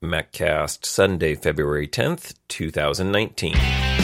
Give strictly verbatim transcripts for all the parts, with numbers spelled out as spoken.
MacCast, Sunday, February tenth, twenty nineteen.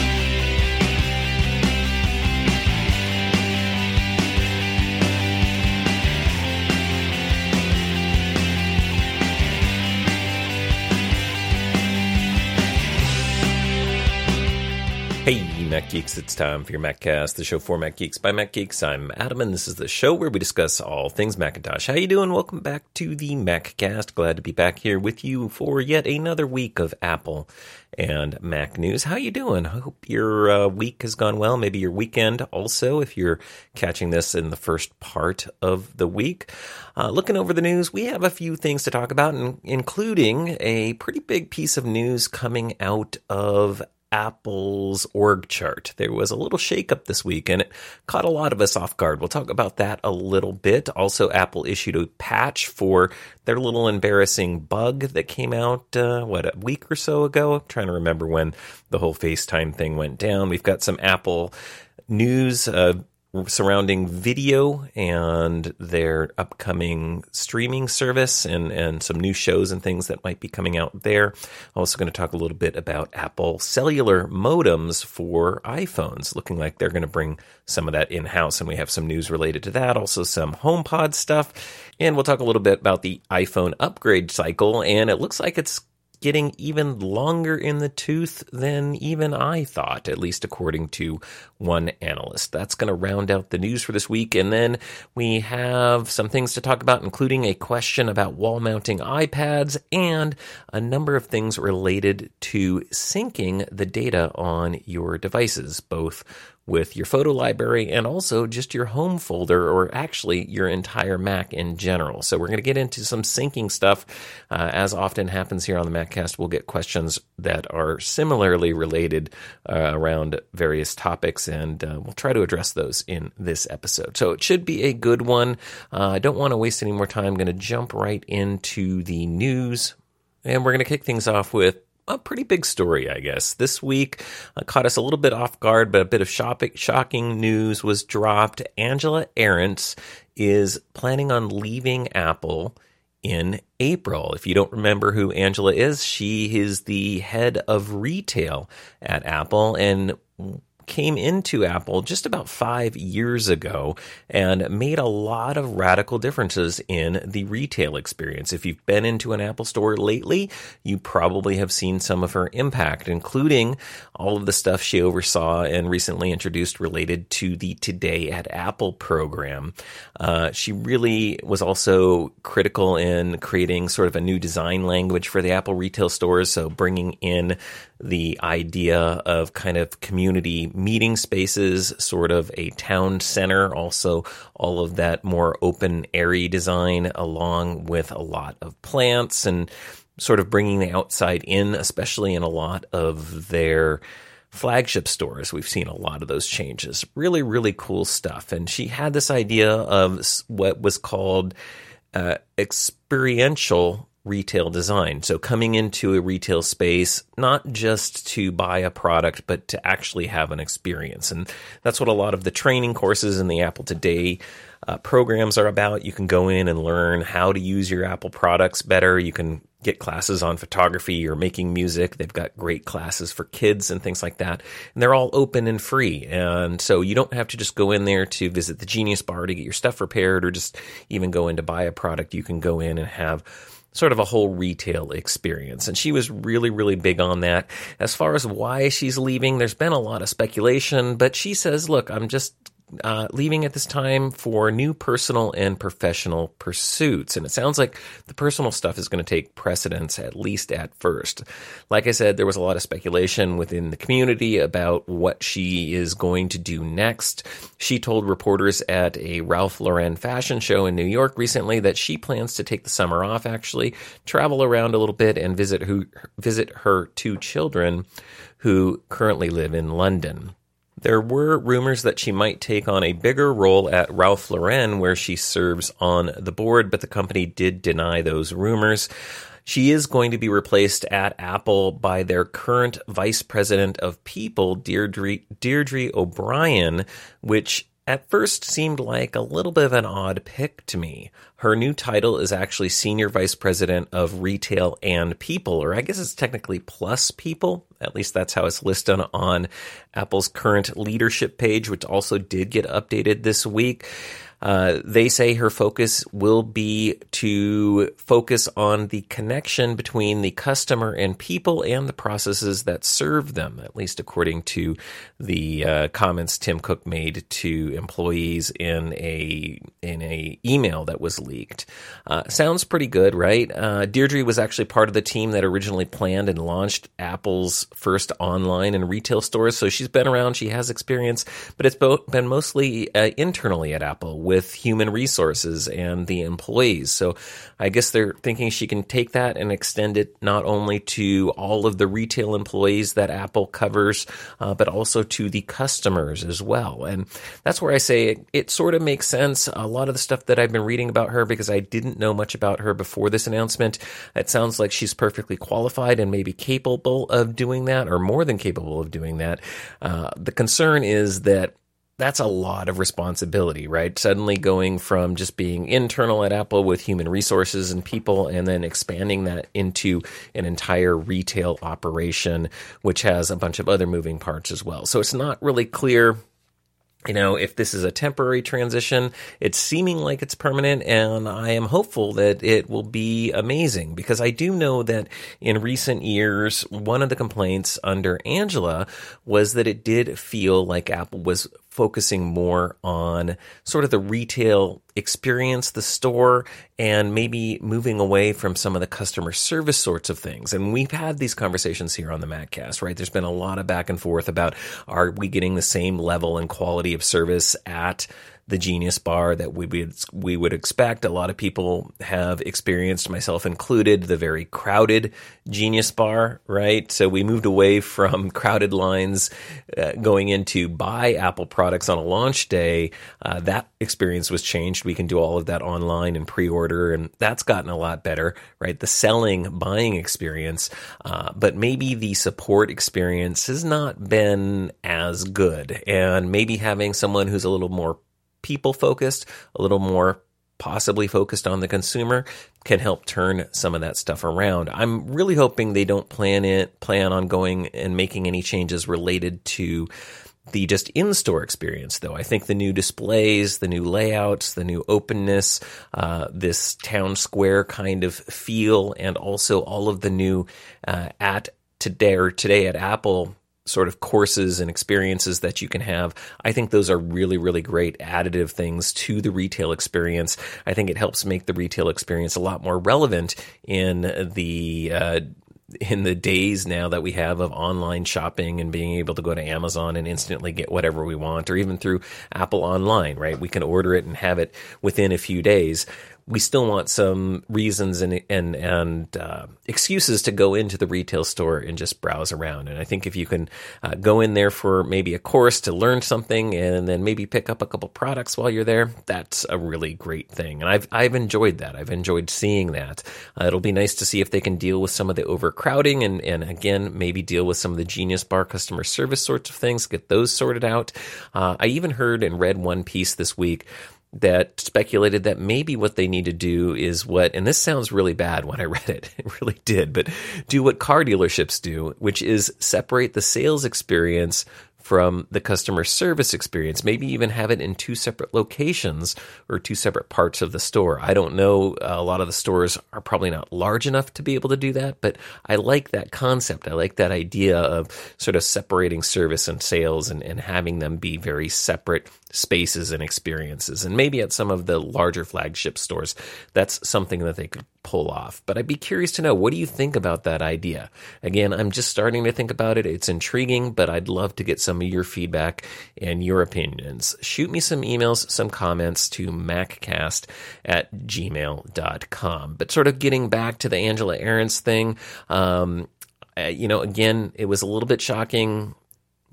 Hey, Mac Geeks, it's time for your MacCast, the show for Mac Geeks by Mac Geeks. I'm Adam, and this is the show where we discuss all things Macintosh. How you doing? Welcome back to the MacCast. Glad to be back here with you for yet another week of Apple and Mac news. How you doing? I hope your uh, week has gone well. Maybe your weekend also, if you're catching this in the first part of the week. Uh, looking over the news, we have a few things to talk about, including a pretty big piece of news coming out of Apple's org chart. There was a little shakeup this week, and it caught a lot of us off guard. We'll talk about that a little bit. Also, Apple issued a patch for their little embarrassing bug that came out, uh, what, a week or so ago? I'm trying to remember when the whole FaceTime thing went down. We've got some Apple news uh, surrounding video and their upcoming streaming service and, and some new shows and things that might be coming out there. Also going to talk a little bit about Apple cellular modems for iPhones. Looking like they're going to bring some of that in-house, and we have some news related to that. Also some HomePod stuff. And we'll talk a little bit about the iPhone upgrade cycle, and it looks like it's getting even longer in the tooth than even I thought, at least according to one analyst. That's going to round out the news for this week. And then we have some things to talk about, including a question about wall mounting iPads and a number of things related to syncing the data on your devices, both with your photo library and also just your home folder, or actually your entire Mac in general. So we're going to get into some syncing stuff. Uh, as often happens here on the MacCast, we'll get questions that are similarly related uh, around various topics, and uh, we'll try to address those in this episode. So it should be a good one. Uh, I don't want to waste any more time. I'm going to jump right into the news, and we're going to kick things off with a pretty big story, I guess. This week uh, caught us a little bit off guard, but a bit of shopping, shocking news was dropped. Angela Ahrendts is planning on leaving Apple in April. If you don't remember who Angela is, she is the head of retail at Apple and came into Apple just about five years ago and made a lot of radical differences in the retail experience. If you've been into an Apple store lately, you probably have seen some of her impact, including all of the stuff she oversaw and recently introduced related to the Today at Apple program. Uh, she really was also critical in creating sort of a new design language for the Apple retail stores, so bringing in the idea of kind of community meeting spaces, sort of a town center, also all of that more open, airy design, along with a lot of plants and sort of bringing the outside in, especially in a lot of their flagship stores. We've seen a lot of those changes. Really, really cool stuff. And she had this idea of what was called uh, experiential retail design. So coming into a retail space, not just to buy a product, but to actually have an experience. And that's what a lot of the training courses in the Apple Today uh, programs are about. You can go in and learn how to use your Apple products better. You can get classes on photography or making music. They've got great classes for kids and things like that. And they're all open and free. And so you don't have to just go in there to visit the Genius Bar to get your stuff repaired, or just even go in to buy a product. You can go in and have sort of a whole retail experience. And she was really, really big on that. As far as why she's leaving, there's been a lot of speculation, but she says, look, I'm just uh, leaving at this time for new personal and professional pursuits. And it sounds like the personal stuff is going to take precedence, at least at first. Like I said, there was a lot of speculation within the community about what she is going to do next. She told reporters at a Ralph Lauren fashion show in New York recently that she plans to take the summer off, actually, travel around a little bit and visit who visit her two children who currently live in London. There were rumors that she might take on a bigger role at Ralph Lauren, where she serves on the board, but the company did deny those rumors. She is going to be replaced at Apple by their current vice president of people, Deirdre, Deirdre O'Brien, which at first seemed like a little bit of an odd pick to me. Her new title is actually Senior Vice President of Retail and People, or I guess it's technically Plus People. At least that's how it's listed on Apple's current leadership page, which also did get updated this week. Uh, they say her focus will be to focus on the connection between the customer and people and the processes that serve them, at least according to the uh, comments Tim Cook made to employees in a in a email that was leaked. Uh, sounds pretty good, right? Uh, Deirdre was actually part of the team that originally planned and launched Apple's first online and retail stores, so she's been around, she has experience, but it's bo- been mostly uh, internally at Apple with human resources and the employees. So I guess they're thinking she can take that and extend it not only to all of the retail employees that Apple covers, uh, but also to the customers as well. And that's where I say it, it sort of makes sense. A lot of the stuff that I've been reading about her, because I didn't know much about her before this announcement, it sounds like she's perfectly qualified and maybe capable of doing that, or more than capable of doing that. Uh, the concern is that that's a lot of responsibility, right? Suddenly going from just being internal at Apple with human resources and people, and then expanding that into an entire retail operation, which has a bunch of other moving parts as well. So it's not really clear, you know, if this is a temporary transition. It's seeming like it's permanent, and I am hopeful that it will be amazing, because I do know that in recent years, one of the complaints under Angela was that it did feel like Apple was focusing more on sort of the retail experience, the store, and maybe moving away from some of the customer service sorts of things. And we've had these conversations here on the MacCast, right? There's been a lot of back and forth about, are we getting the same level and quality of service at the Genius Bar that we would, we would expect? A lot of people have experienced, myself included, the very crowded Genius Bar, right? So we moved away from crowded lines uh, going in to buy Apple products on a launch day. Uh, that experience was changed. We can do all of that online and pre-order, and that's gotten a lot better, right? The selling, buying experience, uh, but maybe the support experience has not been as good. And maybe having someone who's a little more people-focused, a little more possibly focused on the consumer, can help turn some of that stuff around. I'm really hoping they don't plan it, plan on going and making any changes related to the just in-store experience, though. I think the new displays, the new layouts, the new openness, uh, this town square kind of feel, and also all of the new uh, at today or today at Apple sort of courses and experiences that you can have. I think those are really, really great additive things to the retail experience. I think it helps make the retail experience a lot more relevant in the uh, in the days now that we have of online shopping and being able to go to Amazon and instantly get whatever we want, or even through Apple Online, right? We can order it and have it within a few days. We still want some reasons and and and uh, excuses to go into the retail store and just browse around. And I think if you can uh, go in there for maybe a course to learn something, and then maybe pick up a couple products while you're there, that's a really great thing. And I've I've enjoyed that. I've enjoyed seeing that. Uh, it'll be nice to see if they can deal with some of the overcrowding, and and again maybe deal with some of the Genius Bar customer service sorts of things. Get those sorted out. Uh, I even heard and read one piece this week that speculated that maybe what they need to do is what, and this sounds really bad when I read it, it really did, but do what car dealerships do, which is separate the sales experience from the customer service experience, maybe even have it in two separate locations or two separate parts of the store. I don't know. A lot of the stores are probably not large enough to be able to do that, but I like that concept. I like that idea of sort of separating service and sales, and, and having them be very separate spaces and experiences. And maybe at some of the larger flagship stores, that's something that they could pull off. But I'd be curious to know, what do you think about that idea? Again, I'm just starting to think about it. It's intriguing, but I'd love to get some of your feedback and your opinions. Shoot me some emails, some comments to maccast at gmail dot com. But sort of getting back to the Angela Ahrendts thing, um, uh, you know, again, it was a little bit shocking, but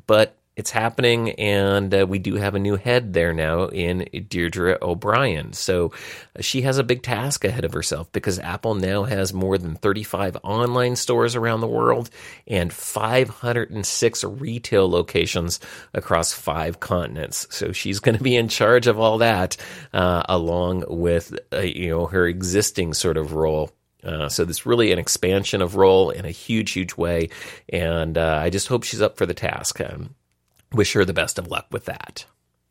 it's happening, and uh, we do have a new head there now in Deirdre O'Brien. So uh, she has a big task ahead of herself because Apple now has more than thirty-five online stores around the world and five hundred six retail locations across five continents. So she's going to be in charge of all that, uh, along with uh, you know her existing sort of role. Uh, so this really an expansion of role in a huge, huge way, and uh, I just hope she's up for the task. Um, Wish her the best of luck with that.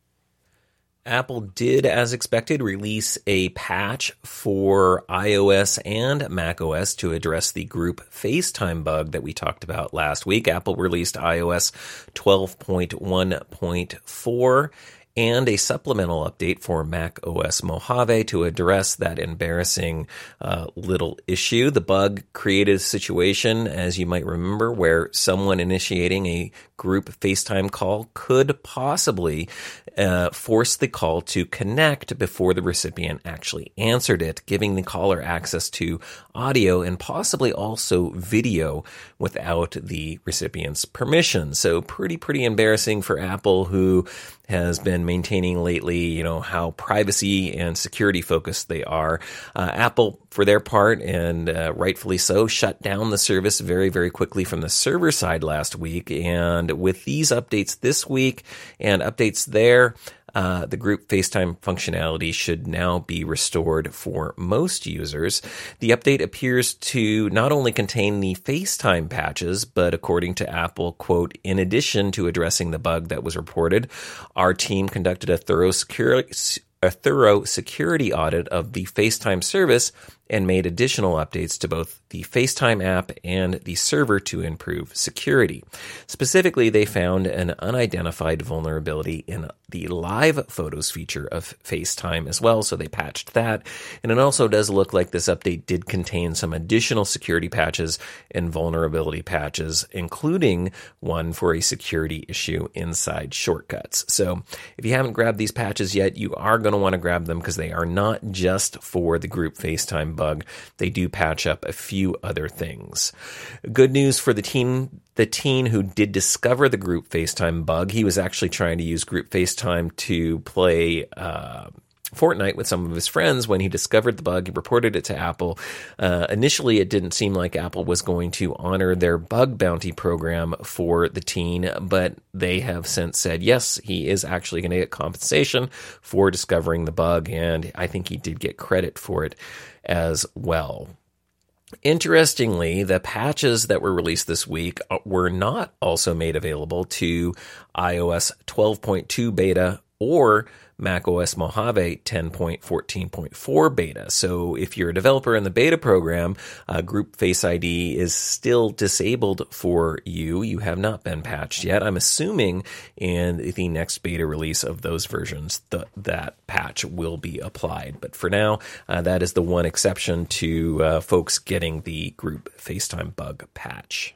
Apple did, as expected, release a patch for iOS and macOS to address the group FaceTime bug that we talked about last week. Apple released iOS twelve point one point four and a supplemental update for macOS Mojave to address that embarrassing uh, little issue. The bug created a situation, as you might remember, where someone initiating a group FaceTime call could possibly uh, force the call to connect before the recipient actually answered it, giving the caller access to audio and possibly also video without the recipient's permission. So pretty, pretty embarrassing for Apple, who has been maintaining lately, you know, how privacy and security focused they are. Uh, Apple, for their part, and uh, rightfully so, shut down the service very, very quickly from the server side last week. And with these updates this week and updates there, Uh, the group FaceTime functionality should now be restored for most users. The update appears to not only contain the FaceTime patches, but according to Apple, quote, in addition to addressing the bug that was reported, our team conducted a thorough security a thorough security audit of the FaceTime service and made additional updates to both the FaceTime app and the server to improve security. Specifically, they found an unidentified vulnerability in the live photos feature of FaceTime as well, so they patched that. And it also does look like this update did contain some additional security patches and vulnerability patches, including one for a security issue inside Shortcuts. So if you haven't grabbed these patches yet, you are going to want to grab them because they are not just for the group FaceTime bug. They do patch up a few other things. Good news for the teen, the teen who did discover the group FaceTime bug. He was actually trying to use group FaceTime to play uh, Fortnite with some of his friends. When he discovered the bug, he reported it to Apple. Uh, initially, it didn't seem like Apple was going to honor their bug bounty program for the teen, but they have since said, yes, he is actually going to get compensation for discovering the bug, and I think he did get credit for it as well. Interestingly, the patches that were released this week were not also made available to iOS twelve point two beta or macOS Mojave ten point fourteen point four beta. So if you're a developer in the beta program, uh, Group Face I D is still disabled for you. You have not been patched yet. I'm assuming in the next beta release of those versions, the, that patch will be applied. But for now, uh, that is the one exception to uh, folks getting the Group FaceTime bug patch.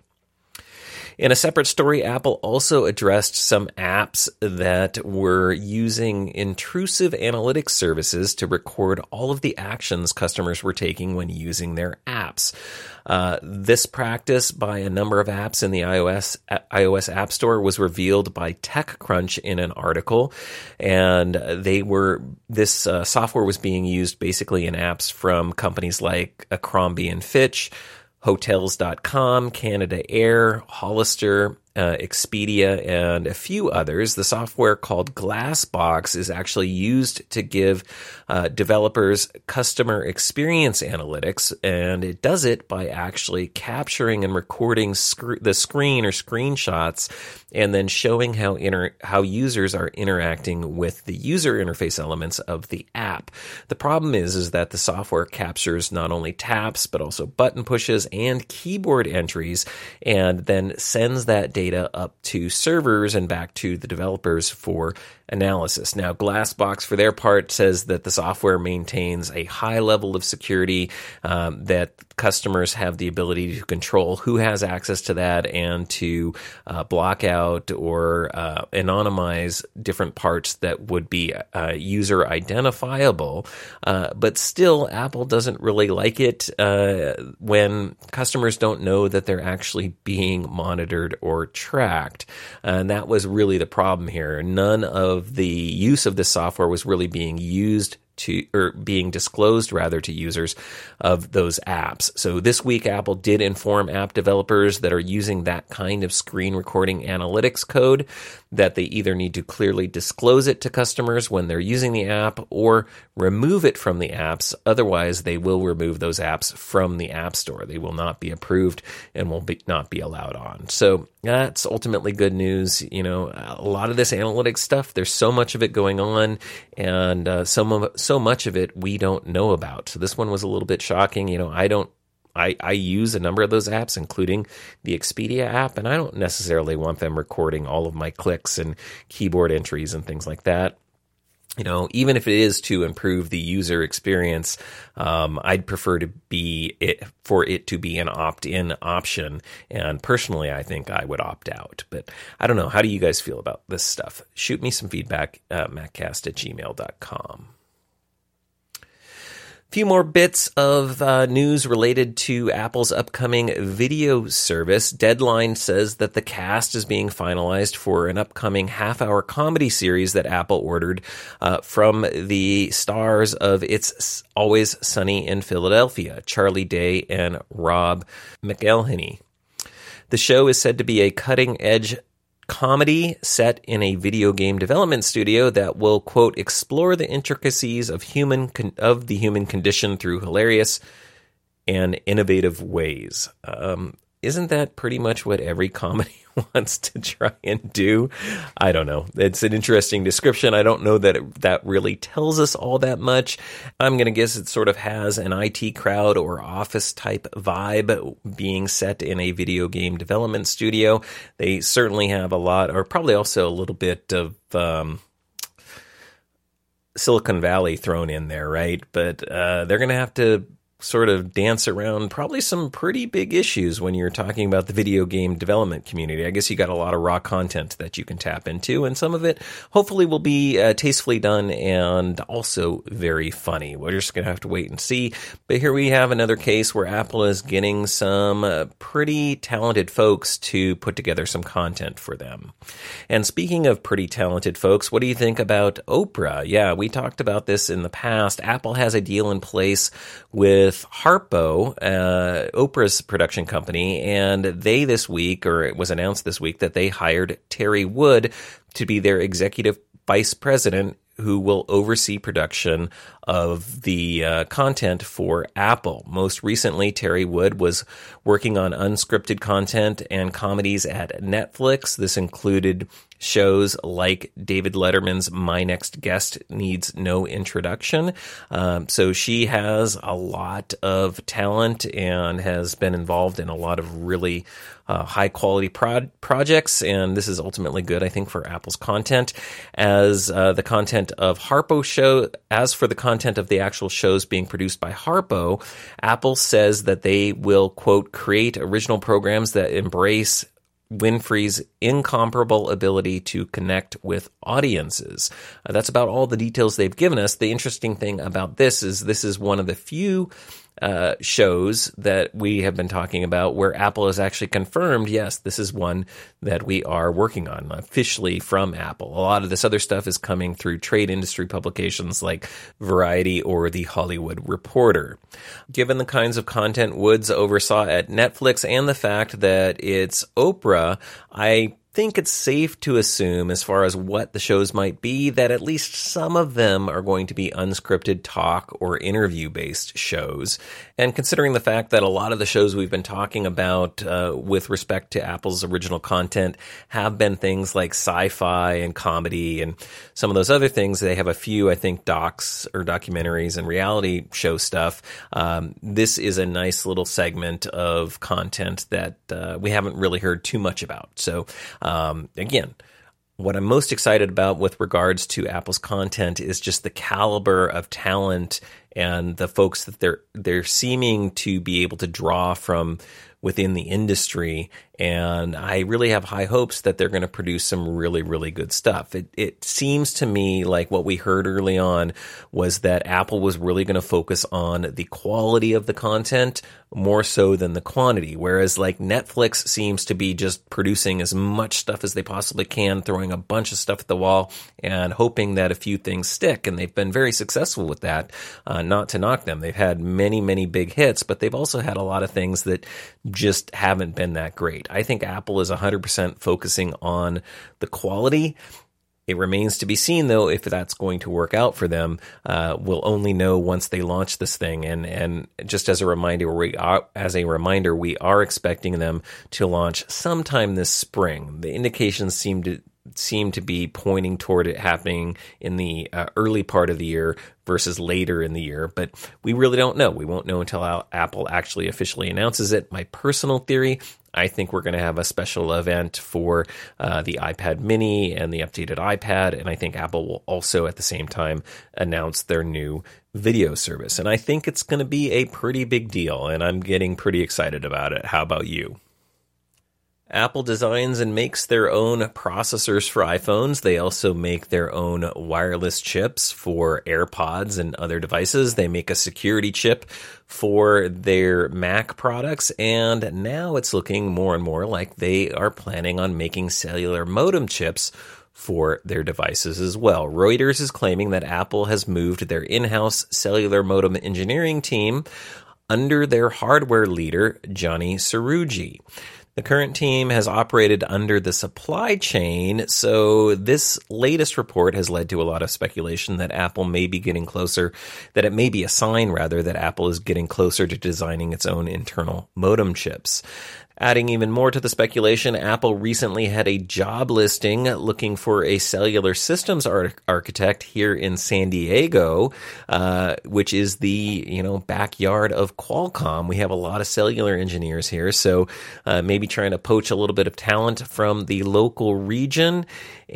In a separate story, Apple also addressed some apps that were using intrusive analytics services to record all of the actions customers were taking when using their apps. Uh, this practice by a number of apps in the iOS iOS App Store was revealed by TechCrunch in an article, and they were this uh, software was being used basically in apps from companies like Abercrombie and Fitch, Hotels dot com, Canada Air, Hollister, uh, Expedia, and a few others. The software called Glassbox is actually used to give uh, developers customer experience analytics, and it does it by actually capturing and recording sc- the screen or screenshots and then showing how inter- how users are interacting with the user interface elements of the app. The problem is, is that the software captures not only taps, but also button pushes and keyboard entries, and then sends that data data up to servers and back to the developers for analysis. Now, Glassbox, for their part, says that the software maintains a high level of security, um, that customers have the ability to control who has access to that and to uh, block out or uh, anonymize different parts that would be uh, user identifiable. Uh, but still, Apple doesn't really like it uh, when customers don't know that they're actually being monitored or tracked. And that was really the problem here. None of the use of this software was really being used to, or being disclosed rather to users of those apps. So this week, Apple did inform app developers that are using that kind of screen recording analytics code that they either need to clearly disclose it to customers when they're using the app or remove it from the apps. Otherwise, they will remove those apps from the App Store. They will not be approved and will be, not be allowed on. So that's ultimately good news. You know, a lot of this analytics stuff, there's so much of it going on, and uh, some of so much of it we don't know about. So this one was a little bit shocking. You know, I don't I, I use a number of those apps, including the Expedia app, and I don't necessarily want them recording all of my clicks and keyboard entries and things like that. You know, even if it is to improve the user experience, um, I'd prefer to be it for it to be an opt-in option. And personally, I think I would opt out. But I don't know. How do you guys feel about this stuff? Shoot me some feedback at maccast at gmail dot com. Few more bits of uh, news related to Apple's upcoming video service. Deadline says that the cast is being finalized for an upcoming half-hour comedy series that Apple ordered uh, from the stars of It's Always Sunny in Philadelphia, Charlie Day and Rob McElhenney. The show is said to be a cutting-edge comedy set in a video game development studio that will, quote, explore the intricacies of human con- of the human condition through hilarious and innovative ways. Um, isn't that pretty much what every comedy wants to try and do? I don't know. It's an interesting description. I don't know that it, that really tells us all that much. I'm going to guess it sort of has an I T crowd or office type vibe being set in a video game development studio. They certainly have a lot, or probably also a little bit of um, Silicon Valley thrown in there, right? But uh, they're going to have to sort of dance around probably some pretty big issues when you're talking about the video game development community. I guess you got a lot of raw content that you can tap into, and some of it hopefully will be uh, tastefully done and also very funny. We're just going to have to wait and see. But here we have another case where Apple is getting some uh, pretty talented folks to put together some content for them. And speaking of pretty talented folks, what do you think about Oprah? Yeah, we talked about this in the past. Apple has a deal in place with Harpo, uh, Oprah's production company, and they this week, or it was announced this week, that they hired Terry Wood to be their executive vice president, who will oversee production of the uh, content for Apple. Most recently, Terry Wood was working on unscripted content and comedies at Netflix. This included shows like David Letterman's My Next Guest Needs No Introduction. Um, so she has a lot of talent and has been involved in a lot of really uh, high-quality pro- projects, and this is ultimately good, I think, for Apple's content. As uh, the content of Harpo show, as for the content of the actual shows being produced by Harpo, Apple says that they will, quote, create original programs that embrace Winfrey's incomparable ability to connect with audiences. Uh, that's about all the details they've given us. The interesting thing about this is this is one of the few uh, shows that we have been talking about where Apple has actually confirmed, yes, this is one that we are working on officially from Apple. A lot of this other stuff is coming through trade industry publications like Variety or The Hollywood Reporter. Given the kinds of content Woods oversaw at Netflix and the fact that it's Oprah, I think it's safe to assume, as far as what the shows might be, that at least some of them are going to be unscripted talk or interview-based shows. And considering the fact that a lot of the shows we've been talking about uh, with respect to Apple's original content have been things like sci-fi and comedy and some of those other things, they have a few, I think, docs or documentaries and reality show stuff. Um, this is a nice little segment of content that uh, we haven't really heard too much about. So, Um, again, what I'm most excited about with regards to Apple's content is just the caliber of talent and the folks that they're they're seeming to be able to draw from within the industry. And I really have high hopes that they're going to produce some really, really good stuff. It, it seems to me like what we heard early on was that Apple was really going to focus on the quality of the content more so than the quantity. Whereas like Netflix seems to be just producing as much stuff as they possibly can, throwing a bunch of stuff at the wall and hoping that a few things stick. And they've been very successful with that. Uh, not to knock them. They've had many, many big hits, but they've also had a lot of things that just haven't been that great. I think Apple is one hundred percent focusing on the quality. It remains to be seen, though, if that's going to work out for them. Uh, we'll only know once they launch this thing. And and just as a reminder, we are, as a reminder, we are expecting them to launch sometime this spring. The indications seem to seem to be pointing toward it happening in the uh, early part of the year versus later in the year, but we really don't know. We won't know until Apple actually officially announces it. My personal theory, I think we're going to have a special event for uh, the iPad mini and the updated iPad, and I think Apple will also at the same time announce their new video service. And I think it's going to be a pretty big deal, and I'm getting pretty excited about it. How about you? Apple designs and makes their own processors for iPhones. They also make their own wireless chips for AirPods and other devices. They make a security chip for their Mac products. And now it's looking more and more like they are planning on making cellular modem chips for their devices as well. Reuters is claiming that Apple has moved their in-house cellular modem engineering team under their hardware leader, Johnny Srouji. The current team has operated under the supply chain, so this latest report has led to a lot of speculation that Apple may be getting closer, that it may be a sign, rather, that Apple is getting closer to designing its own internal modem chips. Adding even more to the speculation, Apple recently had a job listing looking for a cellular systems ar- architect here in San Diego, uh, which is the, you know, backyard of Qualcomm. We have a lot of cellular engineers here, so uh, maybe trying to poach a little bit of talent from the local region.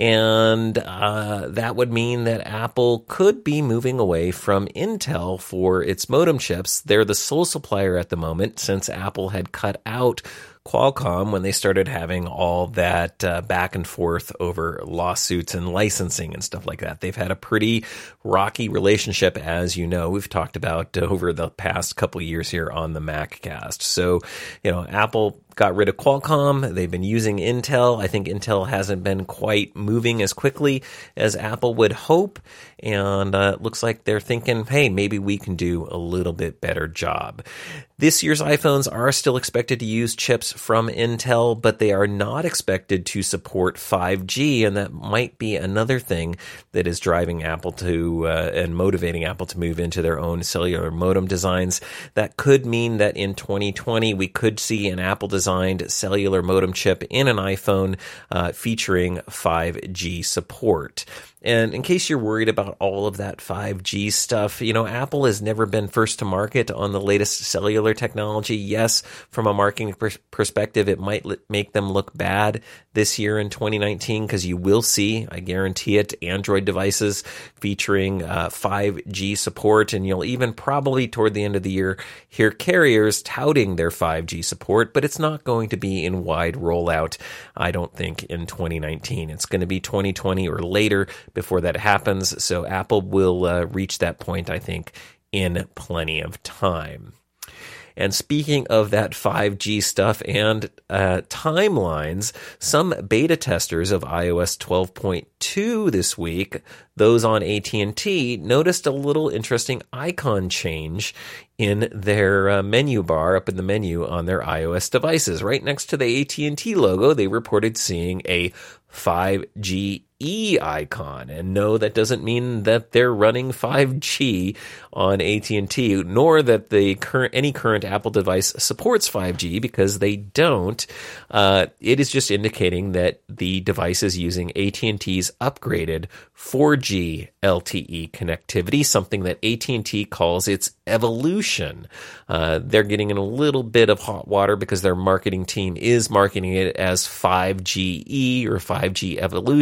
And uh, that would mean that Apple could be moving away from Intel for its modem chips. They're the sole supplier at the moment, since Apple had cut out Qualcomm when they started having all that uh, back and forth over lawsuits and licensing and stuff like that. They've had a pretty rocky relationship, as you know. We've talked about over the past couple of years here on the MacCast. So, you know, Apple got rid of Qualcomm. They've been using Intel. I think Intel hasn't been quite moving as quickly as Apple would hope. And uh, it looks like they're thinking, hey, maybe we can do a little bit better job. This year's iPhones are still expected to use chips from Intel, but they are not expected to support five G. And that might be another thing that is driving Apple to uh, and motivating Apple to move into their own cellular modem designs. That could mean that in twenty twenty, we could see an Apple design designed cellular modem chip in an iPhone uh, featuring five G support. And in case you're worried about all of that five G stuff, you know, Apple has never been first to market on the latest cellular technology. Yes, from a marketing pers- perspective, it might li- make them look bad this year in twenty nineteen, because you will see, I guarantee it, Android devices featuring uh, five G support. And you'll even probably toward the end of the year hear carriers touting their five G support, but it's not going to be in wide rollout, I don't think, in twenty nineteen. It's going to be twenty twenty or later before that happens. So Apple will uh, reach that point, I think, in plenty of time. And speaking of that five G stuff and uh, timelines, some beta testers of iOS twelve point two this week, those on A T and T, noticed a little interesting icon change in their uh, menu bar, up in the menu on their iOS devices. Right next to the A T and T logo, they reported seeing a five G E icon. And no, that doesn't mean that they're running five G on A T and T, nor that the current any current Apple device supports five G, because they don't. Uh, it is just indicating that the device is using A T and T's upgraded four G L T E connectivity, something that A T and T calls its Evolution. Uh, they're getting in a little bit of hot water because their marketing team is marketing it as five G E or five G Evolution.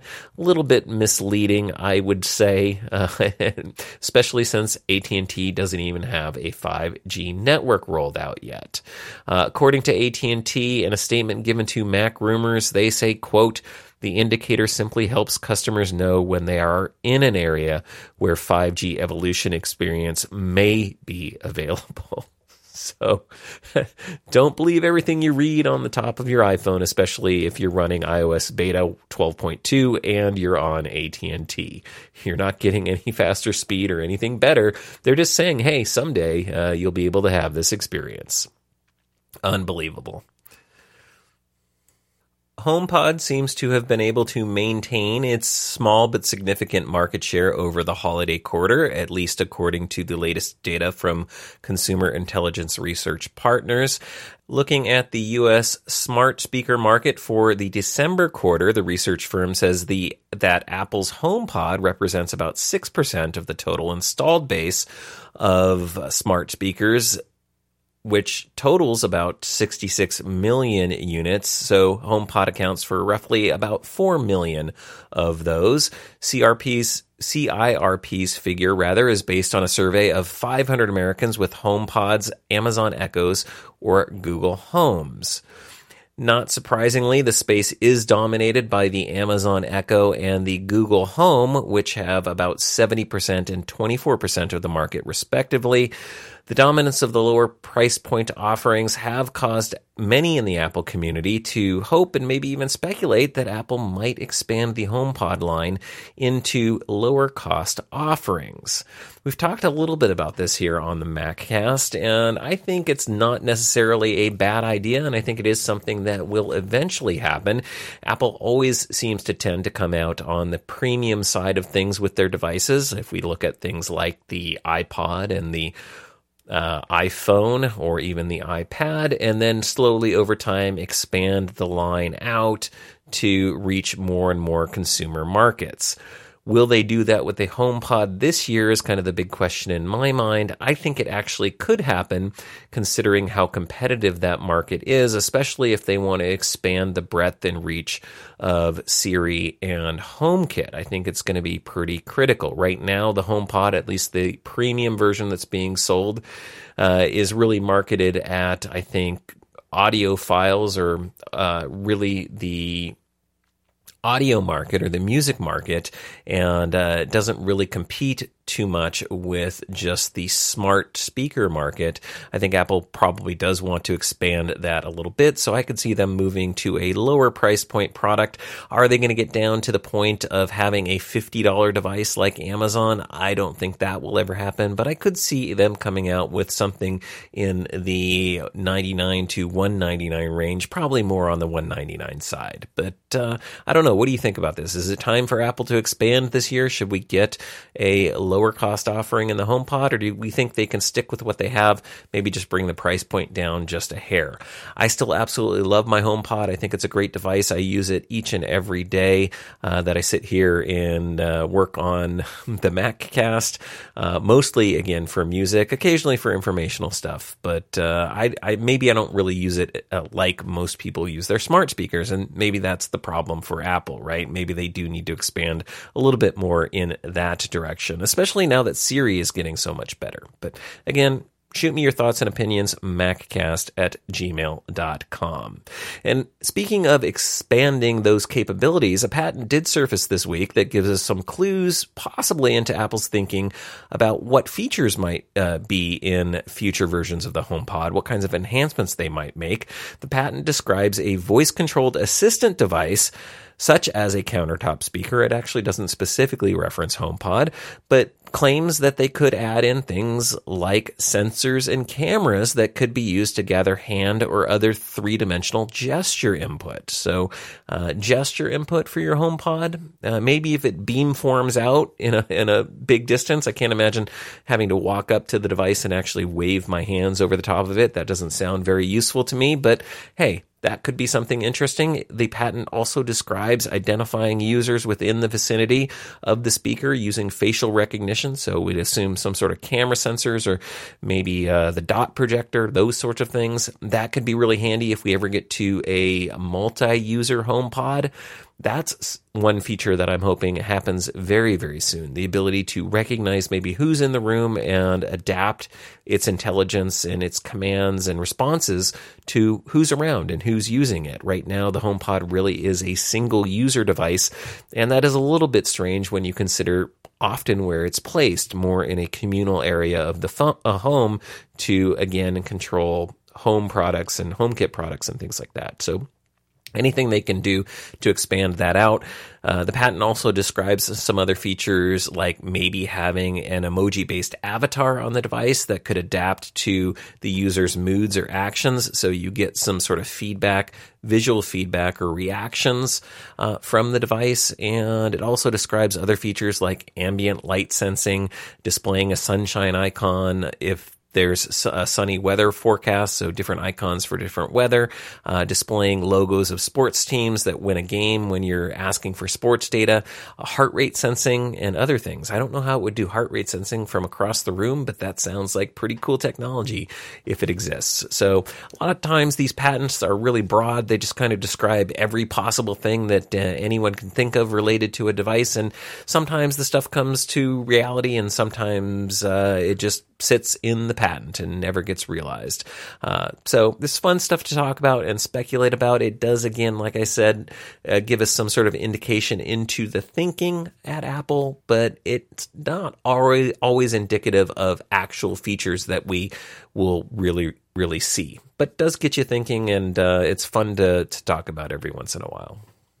a little bit misleading, I would say, uh, especially since A T and T doesn't even have a five G network rolled out yet. Uh, according to A T and T, in a statement given to Mac Rumors, they say, quote, "The indicator simply helps customers know when they are in an area where five G evolution experience may be available." So don't believe everything you read on the top of your iPhone, especially if you're running iOS beta twelve point two and you're on A T and T. You're not getting any faster speed or anything better. They're just saying, hey, someday uh, you'll be able to have this experience. Unbelievable. HomePod seems to have been able to maintain its small but significant market share over the holiday quarter, at least according to the latest data from Consumer Intelligence Research Partners. Looking at the U S smart speaker market for the December quarter, the research firm says the that Apple's HomePod represents about six percent of the total installed base of smart speakers, which totals about sixty-six million units. So HomePod accounts for roughly about four million of those. C R P's C I R P's figure, rather, is based on a survey of five hundred Americans with HomePods, Amazon Echoes, or Google Homes. Not surprisingly, the space is dominated by the Amazon Echo and the Google Home, which have about seventy percent and twenty-four percent of the market, respectively. The dominance of the lower price point offerings have caused many in the Apple community to hope and maybe even speculate that Apple might expand the HomePod line into lower cost offerings. We've talked a little bit about this here on the MacCast, and I think it's not necessarily a bad idea, and I think it is something that will eventually happen. Apple always seems to tend to come out on the premium side of things with their devices. If we look at things like the iPod and the Uh, iPhone or even the iPad, and then slowly over time expand the line out to reach more and more consumer markets. Will they do that with the HomePod this year is kind of the big question in my mind. I think it actually could happen considering how competitive that market is, especially if they want to expand the breadth and reach of Siri and HomeKit. I think it's going to be pretty critical. Right now, the HomePod, at least the premium version that's being sold, uh, is really marketed at, I think, audiophiles or uh, really the audio market or the music market, and uh, doesn't really compete too much with just the smart speaker market. I think Apple probably does want to expand that a little bit, so I could see them moving to a lower price point product. Are they going to get down to the point of having a fifty dollars device like Amazon? I don't think that will ever happen, but I could see them coming out with something in the ninety-nine to one ninety-nine range, probably more on the one ninety-nine side. But uh, I don't know. What do you think about this? Is it time for Apple to expand this year? Should we get a lower cost offering in the HomePod, or do we think they can stick with what they have, maybe just bring the price point down just a hair? I still absolutely love my HomePod. I think it's a great device. I use it each and every day uh, that I sit here and uh, work on the MacCast, uh, mostly, again, for music, occasionally for informational stuff, but uh, I, I maybe I don't really use it uh, like most people use their smart speakers, and maybe that's the problem for Apple, right? Maybe they do need to expand a little bit more in that direction, especially now that Siri is getting so much better. But again, shoot me your thoughts and opinions, maccast at gmail dot com. And speaking of expanding those capabilities, a patent did surface this week that gives us some clues possibly into Apple's thinking about what features might uh, be in future versions of the HomePod, what kinds of enhancements they might make. The patent describes a voice-controlled assistant device such as a countertop speaker. It actually doesn't specifically reference HomePod, but claims that they could add in things like sensors and cameras that could be used to gather hand or other three-dimensional gesture input. So uh, gesture input for your HomePod, uh, maybe if it beamforms out in a, in a big distance. I can't imagine having to walk up to the device and actually wave my hands over the top of it. That doesn't sound very useful to me, but hey, that could be something interesting. The patent also describes identifying users within the vicinity of the speaker using facial recognition. So we'd assume some sort of camera sensors or maybe uh, the dot projector, those sorts of things. That could be really handy if we ever get to a multi-user HomePod. That's one feature that I'm hoping happens very, very soon. The ability to recognize maybe who's in the room and adapt its intelligence and its commands and responses to who's around and who's using it. Right now, the HomePod really is a single user device, and that is a little bit strange when you consider often where it's placed, more in a communal area of the fo- uh, home to, again, control home products and HomeKit products and things like that. So anything they can do to expand that out. Uh, the patent also describes some other features, like maybe having an emoji-based avatar on the device that could adapt to the user's moods or actions, so you get some sort of feedback, visual feedback or reactions uh, from the device. And it also describes other features like ambient light sensing, displaying a sunshine icon if there's a sunny weather forecast, so different icons for different weather, uh, displaying logos of sports teams that win a game when you're asking for sports data, uh, heart rate sensing, and other things. I don't know how it would do heart rate sensing from across the room, but that sounds like pretty cool technology if it exists. So a lot of times these patents are really broad. They just kind of describe every possible thing that uh, anyone can think of related to a device, and sometimes the stuff comes to reality, and sometimes uh, it just sits in the patent and never gets realized. Uh, so this is fun stuff to talk about and speculate about. It does, again, like I said, uh, give us some sort of indication into the thinking at Apple, but it's not always, always indicative of actual features that we will really, really see. But does get you thinking, and uh, it's fun to, to talk about every once in a while.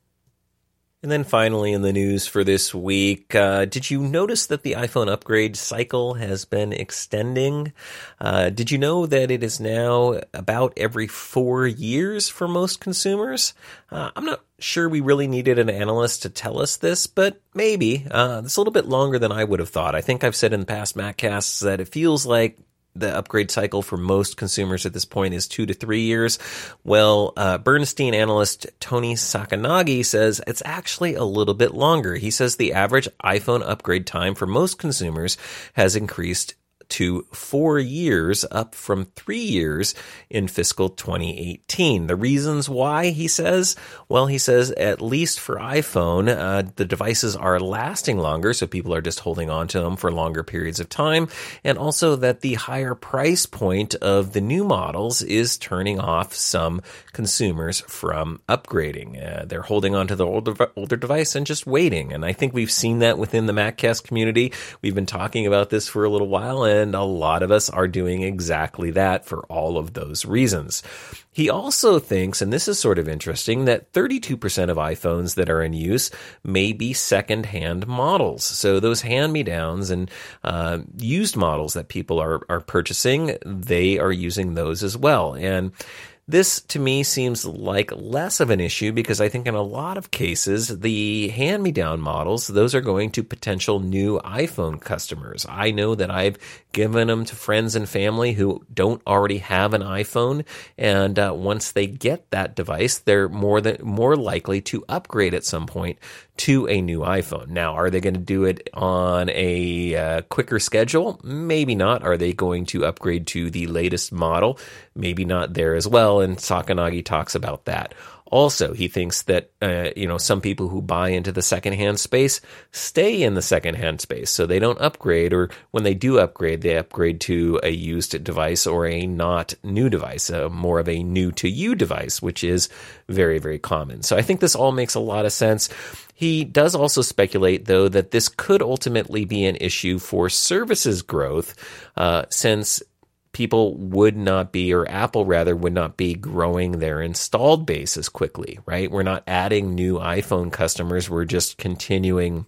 And then finally in the news for this week, uh, did you notice that the iPhone upgrade cycle has been extending? Uh, did you know that it is now about every four years for most consumers? Uh, I'm not sure we really needed an analyst to tell us this, but maybe. Uh, it's a little bit longer than I would have thought. I think I've said in the past MacCasts that it feels like the upgrade cycle for most consumers at this point is two to three years. Well, uh, Bernstein analyst Tony Sacconaghi says it's actually a little bit longer. He says the average iPhone upgrade time for most consumers has increased to four years, up from three years in fiscal twenty eighteen. The reasons why, he says, well, he says at least for iPhone, uh, the devices are lasting longer, so people are just holding on to them for longer periods of time, and also that the higher price point of the new models is turning off some consumers from upgrading. Uh, they're holding on to the older, older device and just waiting, and I think we've seen that within the MacCast community. We've been talking about this for a little while, and And a lot of us are doing exactly that for all of those reasons. He also thinks, and this is sort of interesting, that thirty-two percent of iPhones that are in use may be second-hand models. So those hand-me-downs and uh, used models that people are, are purchasing, they are using those as well. And this, to me, seems like less of an issue because I think in a lot of cases, the hand-me-down models, those are going to potential new iPhone customers. I know that I've given them to friends and family who don't already have an iPhone, and uh, once they get that device, they're more than more likely to upgrade at some point to a new iPhone. Now, are they going to do it on a uh, quicker schedule? Maybe not. Are they going to upgrade to the latest model? Maybe not there as well, and Sacconaghi talks about that. Also, he thinks that, uh, you know, some people who buy into the secondhand space stay in the secondhand space, so they don't upgrade, or when they do upgrade, they upgrade to a used device or a not new device, uh, more of a new to you device, which is very, very common. So I think this all makes a lot of sense. He does also speculate, though, that this could ultimately be an issue for services growth, uh, since people would not be, or Apple rather, would not be growing their installed base as quickly, right? We're not adding new iPhone customers. We're just continuing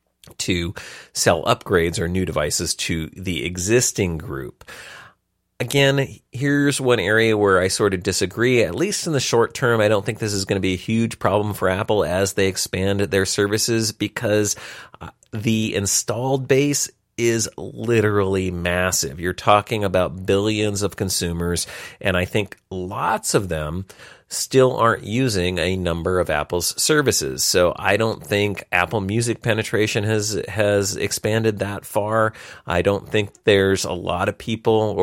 to sell upgrades or new devices to the existing group. Again, here's one area where I sort of disagree. At least in the short term, I don't think this is going to be a huge problem for Apple as they expand their services, because the installed base is literally massive. You're talking about billions of consumers, and I think lots of them still aren't using a number of Apple's services. So I don't think Apple Music penetration has has expanded that far. I don't think there's a lot of people, or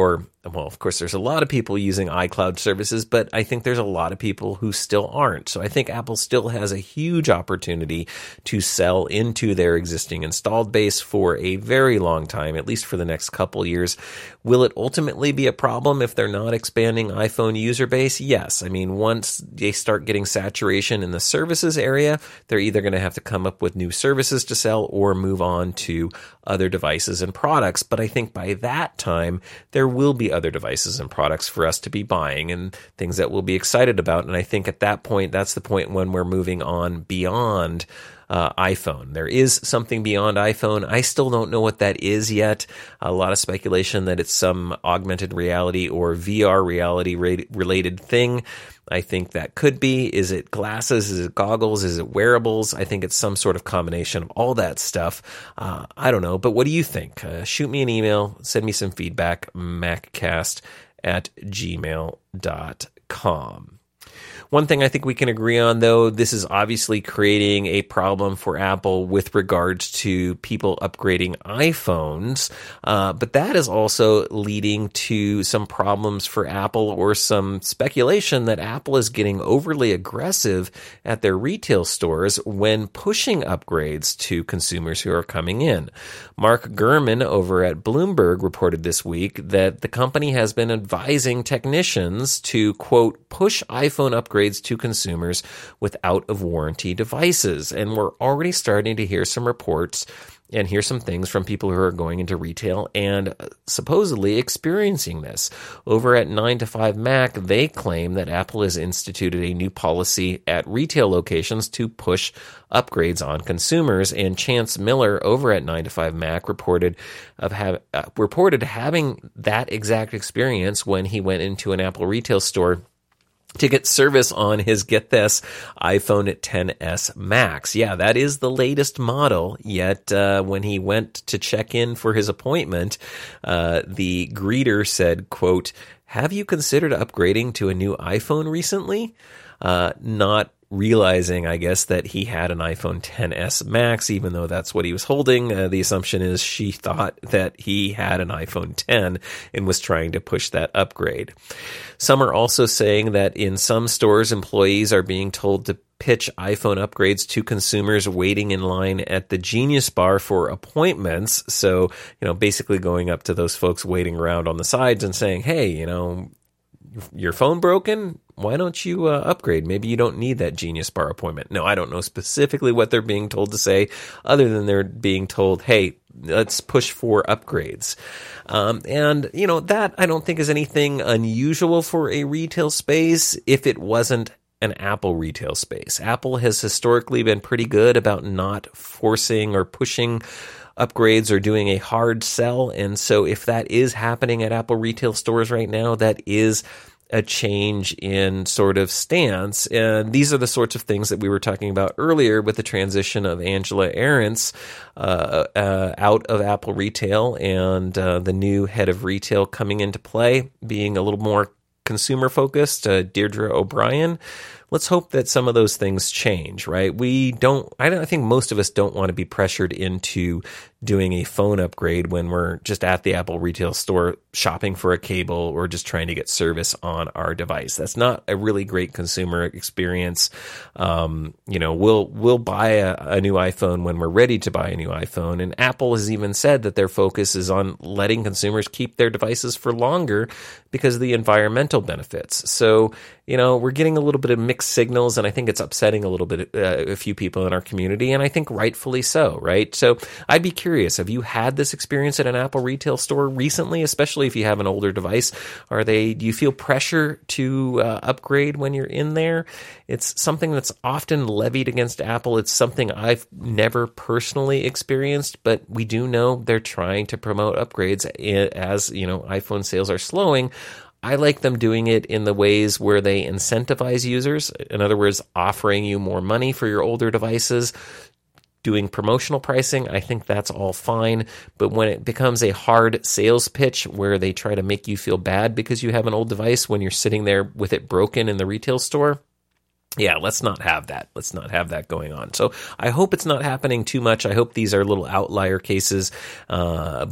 well, of course, there's a lot of people using iCloud services, but I think there's a lot of people who still aren't. So I think Apple still has a huge opportunity to sell into their existing installed base for a very long time, at least for the next couple years. Will it ultimately be a problem if they're not expanding iPhone user base? Yes. I mean, once they start getting saturation in the services area, they're either going to have to come up with new services to sell or move on to other devices and products. But I think by that time, there will be other devices and products for us to be buying and things that we'll be excited about. And I think at that point, that's the point when we're moving on beyond uh, iPhone. There is something beyond iPhone. I still don't know what that is yet. A lot of speculation that it's some augmented reality or V R reality related thing. I think that could be. Is it glasses? Is it goggles? Is it wearables? I think it's some sort of combination of all that stuff. Uh, I don't know. But what do you think? Uh, shoot me an email. Send me some feedback. maccast at gmail dot com. One thing I think we can agree on, though, this is obviously creating a problem for Apple with regards to people upgrading iPhones, uh, but that is also leading to some problems for Apple or some speculation that Apple is getting overly aggressive at their retail stores when pushing upgrades to consumers who are coming in. Mark Gurman over at Bloomberg reported this week that the company has been advising technicians to, quote, push iPhone upgrades to consumers with out-of-warranty devices. And we're already starting to hear some reports and hear some things from people who are going into retail and supposedly experiencing this. Over at nine to five Mac, they claim that Apple has instituted a new policy at retail locations to push upgrades on consumers. And Chance Miller over at nine to five Mac reported of have uh, reported having that exact experience when he went into an Apple retail store to get service on his, get this, iPhone X S Max. Yeah, that is the latest model, yet uh, when he went to check in for his appointment, uh, the greeter said, quote, have you considered upgrading to a new iPhone recently? Uh, not realizing, I guess, that he had an iPhone X S Max, even though that's what he was holding. Uh, the assumption is she thought that he had an iPhone ten and was trying to push that upgrade. Some are also saying that in some stores, employees are being told to pitch iPhone upgrades to consumers waiting in line at the Genius Bar for appointments. So, you know, basically going up to those folks waiting around on the sides and saying, hey, you know, your phone broken? Why don't you uh, upgrade? Maybe you don't need that Genius Bar appointment. No, I don't know specifically what they're being told to say, other than they're being told, hey, let's push for upgrades. Um, and, you know, that I don't think is anything unusual for a retail space if it wasn't an Apple retail space. Apple has historically been pretty good about not forcing or pushing upgrades or doing a hard sell. And so if that is happening at Apple retail stores right now, that is a change in sort of stance. And these are the sorts of things that we were talking about earlier with the transition of Angela Ahrendts uh, uh, out of Apple retail and uh, the new head of retail coming into play, being a little more consumer focused, uh, Deirdre O'Brien. Let's hope that some of those things change, right? We don't, I don't, I think most of us don't want to be pressured into doing a phone upgrade when we're just at the Apple retail store shopping for a cable or just trying to get service on our device. That's not a really great consumer experience. Um, you know, we'll, we'll buy a, a new iPhone when we're ready to buy a new iPhone. And Apple has even said that their focus is on letting consumers keep their devices for longer because of the environmental benefits. So, you know, we're getting a little bit of mixed signals, and I think it's upsetting a little bit, uh, a few people in our community, and I think rightfully so, right? So I'd be curious, have you had this experience at an Apple retail store recently, especially if you have an older device? Are they, do you feel pressure to uh, upgrade when you're in there? It's something that's often levied against Apple. It's something I've never personally experienced, but we do know they're trying to promote upgrades as, you know, iPhone sales are slowing. I like them doing it in the ways where they incentivize users. In other words, offering you more money for your older devices, doing promotional pricing. I think that's all fine. But when it becomes a hard sales pitch where they try to make you feel bad because you have an old device when you're sitting there with it broken in the retail store, yeah, let's not have that. Let's not have that going on. So I hope it's not happening too much. I hope these are little outlier cases. Uh, but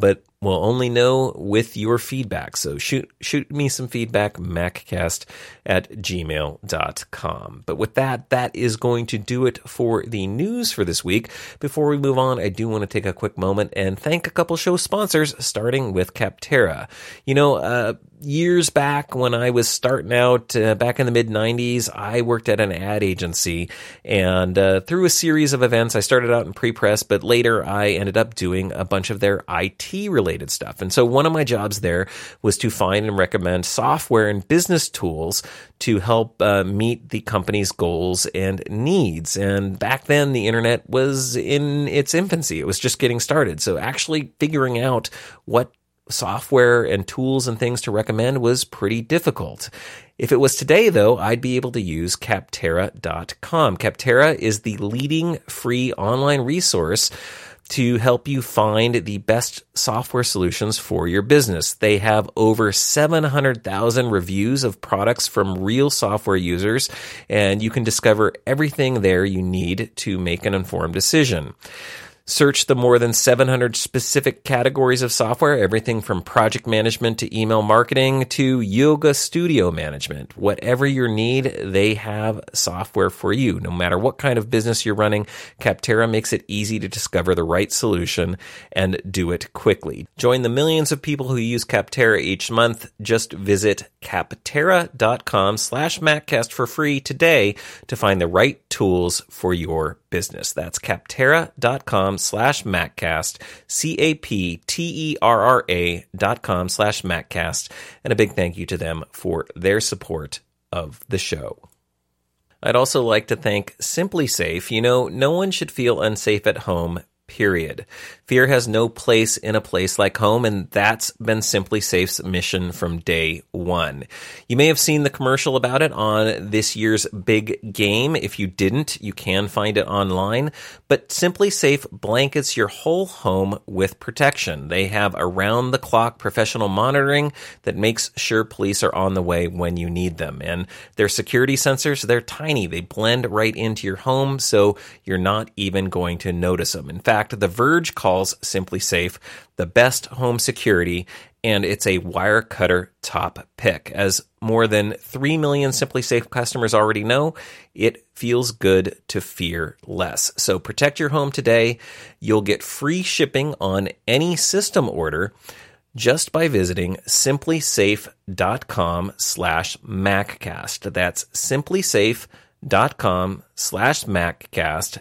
We'll only know with your feedback. So shoot shoot me some feedback, maccast at gmail dot com. But with that, that is going to do it for the news for this week. Before we move on, I do want to take a quick moment and thank a couple show sponsors, starting with Capterra. You know, uh, years back when I was starting out, uh, back in the mid nineties, I worked at an ad agency, and uh, through a series of events, I started out in pre-press, but later I ended up doing a bunch of their I T-related stuff. And so one of my jobs there was to find and recommend software and business tools to help uh, meet the company's goals and needs. And back then, the internet was in its infancy. It was just getting started. So actually figuring out what software and tools and things to recommend was pretty difficult. If it was today, though, I'd be able to use Capterra dot com. Capterra is the leading free online resource to help you find the best software solutions for your business. They have over seven hundred thousand reviews of products from real software users, and you can discover everything there you need to make an informed decision. Search the more than seven hundred specific categories of software, everything from project management to email marketing to yoga studio management. Whatever your need, they have software for you. No matter what kind of business you're running, Capterra makes it easy to discover the right solution and do it quickly. Join the millions of people who use Capterra each month. Just visit Capterra.com slash Maccast for free today to find the right tools for your business. That's Capterra.com slash Maccast, C-A-P-T-E-R-R-A dot com slash Maccast. And a big thank you to them for their support of the show. I'd also like to thank SimpliSafe. You know, no one should feel unsafe at home, period. Fear has no place in a place like home, and that's been SimpliSafe's mission from day one. You may have seen the commercial about it on this year's big game. If you didn't, you can find it online. But SimpliSafe blankets your whole home with protection. They have around-the-clock professional monitoring that makes sure police are on the way when you need them. And their security sensors, they're tiny. They blend right into your home, so you're not even going to notice them. In fact, The Verge calls SimpliSafe the best home security, and it's a Wirecutter top pick. As more than three million SimpliSafe customers already know, it feels good to fear less. So protect your home today. You'll get free shipping on any system order just by visiting SimpliSafe.com slash Maccast. That's SimpliSafe.com slash Maccast.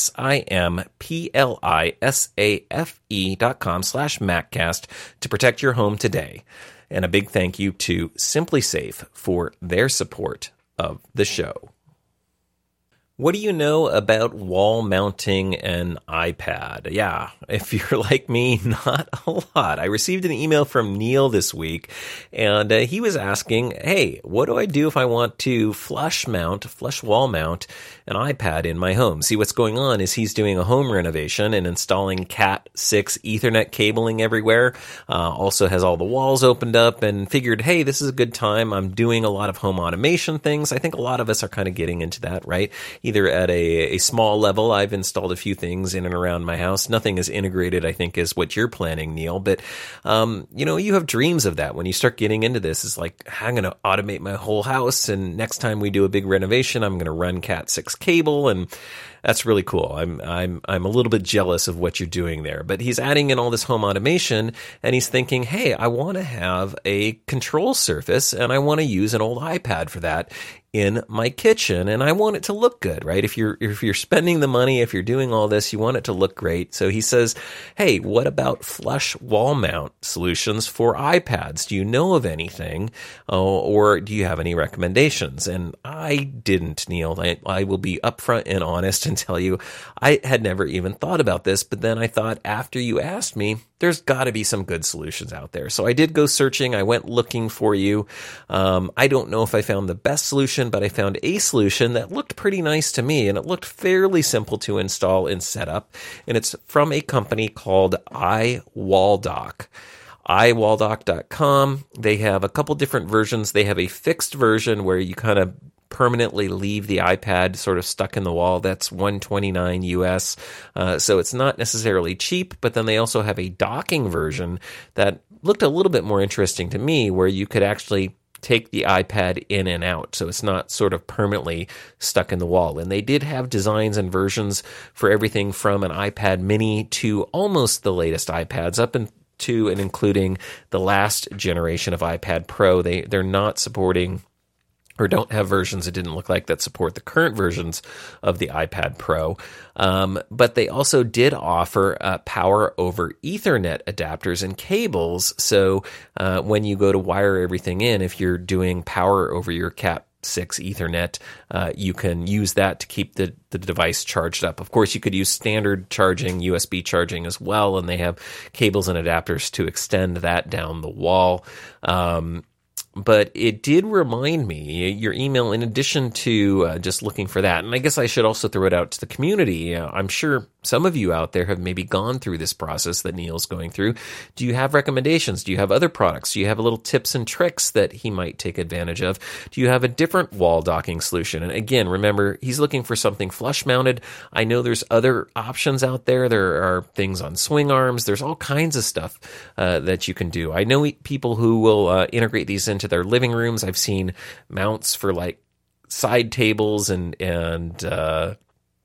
S-I-M-P-L-I-S-A-F-E dot com slash Maccast to protect your home today. And a big thank you to SimpliSafe for their support of the show. What do you know about wall mounting an iPad? Yeah, if you're like me, not a lot. I received an email from Neil this week, and uh, he was asking, hey, what do I do if I want to flush mount, flush wall mount an iPad in my home? See, what's going on is he's doing a home renovation and installing cat six Ethernet cabling everywhere. Uh, also has all the walls opened up and figured, hey, this is a good time. I'm doing a lot of home automation things. I think a lot of us are kind of getting into that, right? Either at a, a small level, I've installed a few things in and around my house. Nothing as integrated, I think, as what you're planning, Neil. But, um, you know, you have dreams of that. When you start getting into this, it's like, I'm going to automate my whole house. And next time we do a big renovation, I'm going to run cat six cable. And that's really cool. I'm I'm I'm a little bit jealous of what you're doing there. But he's adding in all this home automation, and he's thinking, hey, I want to have a control surface, and I want to use an old iPad for that in my kitchen, and I want it to look good, right? If you're if you're spending the money, if you're doing all this, you want it to look great. So he says, hey, what about flush wall mount solutions for iPads? Do you know of anything, oh, or do you have any recommendations? And I didn't, Neil. I, I will be upfront and honest and tell you, I had never even thought about this, but then I thought after you asked me, there's got to be some good solutions out there. So I did go searching. I went looking for you. Um, I don't know if I found the best solution, but I found a solution that looked pretty nice to me, and it looked fairly simple to install and set up. And it's from a company called iWallDock. i wall dock dot com. They have a couple different versions. They have a fixed version where you kind of permanently leave the iPad sort of stuck in the wall. That's one hundred twenty-nine dollars U S. Uh, so it's not necessarily cheap, but then they also have a docking version that looked a little bit more interesting to me, where you could actually take the iPad in and out, so it's not sort of permanently stuck in the wall. And they did have designs and versions for everything from an iPad mini to almost the latest iPads, up into and including the last generation of iPad Pro. They, they're not supporting or don't have versions, it didn't look like, that support the current versions of the iPad Pro. Um, but they also did offer uh, power over Ethernet adapters and cables. So uh, when you go to wire everything in, if you're doing power over your Cat six Ethernet, uh, you can use that to keep the, the device charged up. Of course, you could use standard charging, U S B charging as well, and they have cables and adapters to extend that down the wall. Um, But it did remind me, your email, in addition to uh, just looking for that, and I guess I should also throw it out to the community. Uh, I'm sure some of you out there have maybe gone through this process that Neil's going through. Do you have recommendations? Do you have other products? Do you have little tips and tricks that he might take advantage of? Do you have a different wall docking solution? And again, remember, he's looking for something flush mounted. I know there's other options out there. There are things on swing arms. There's all kinds of stuff uh, that you can do. I know people who will uh, integrate these into their living rooms. I've seen mounts for like side tables and and uh,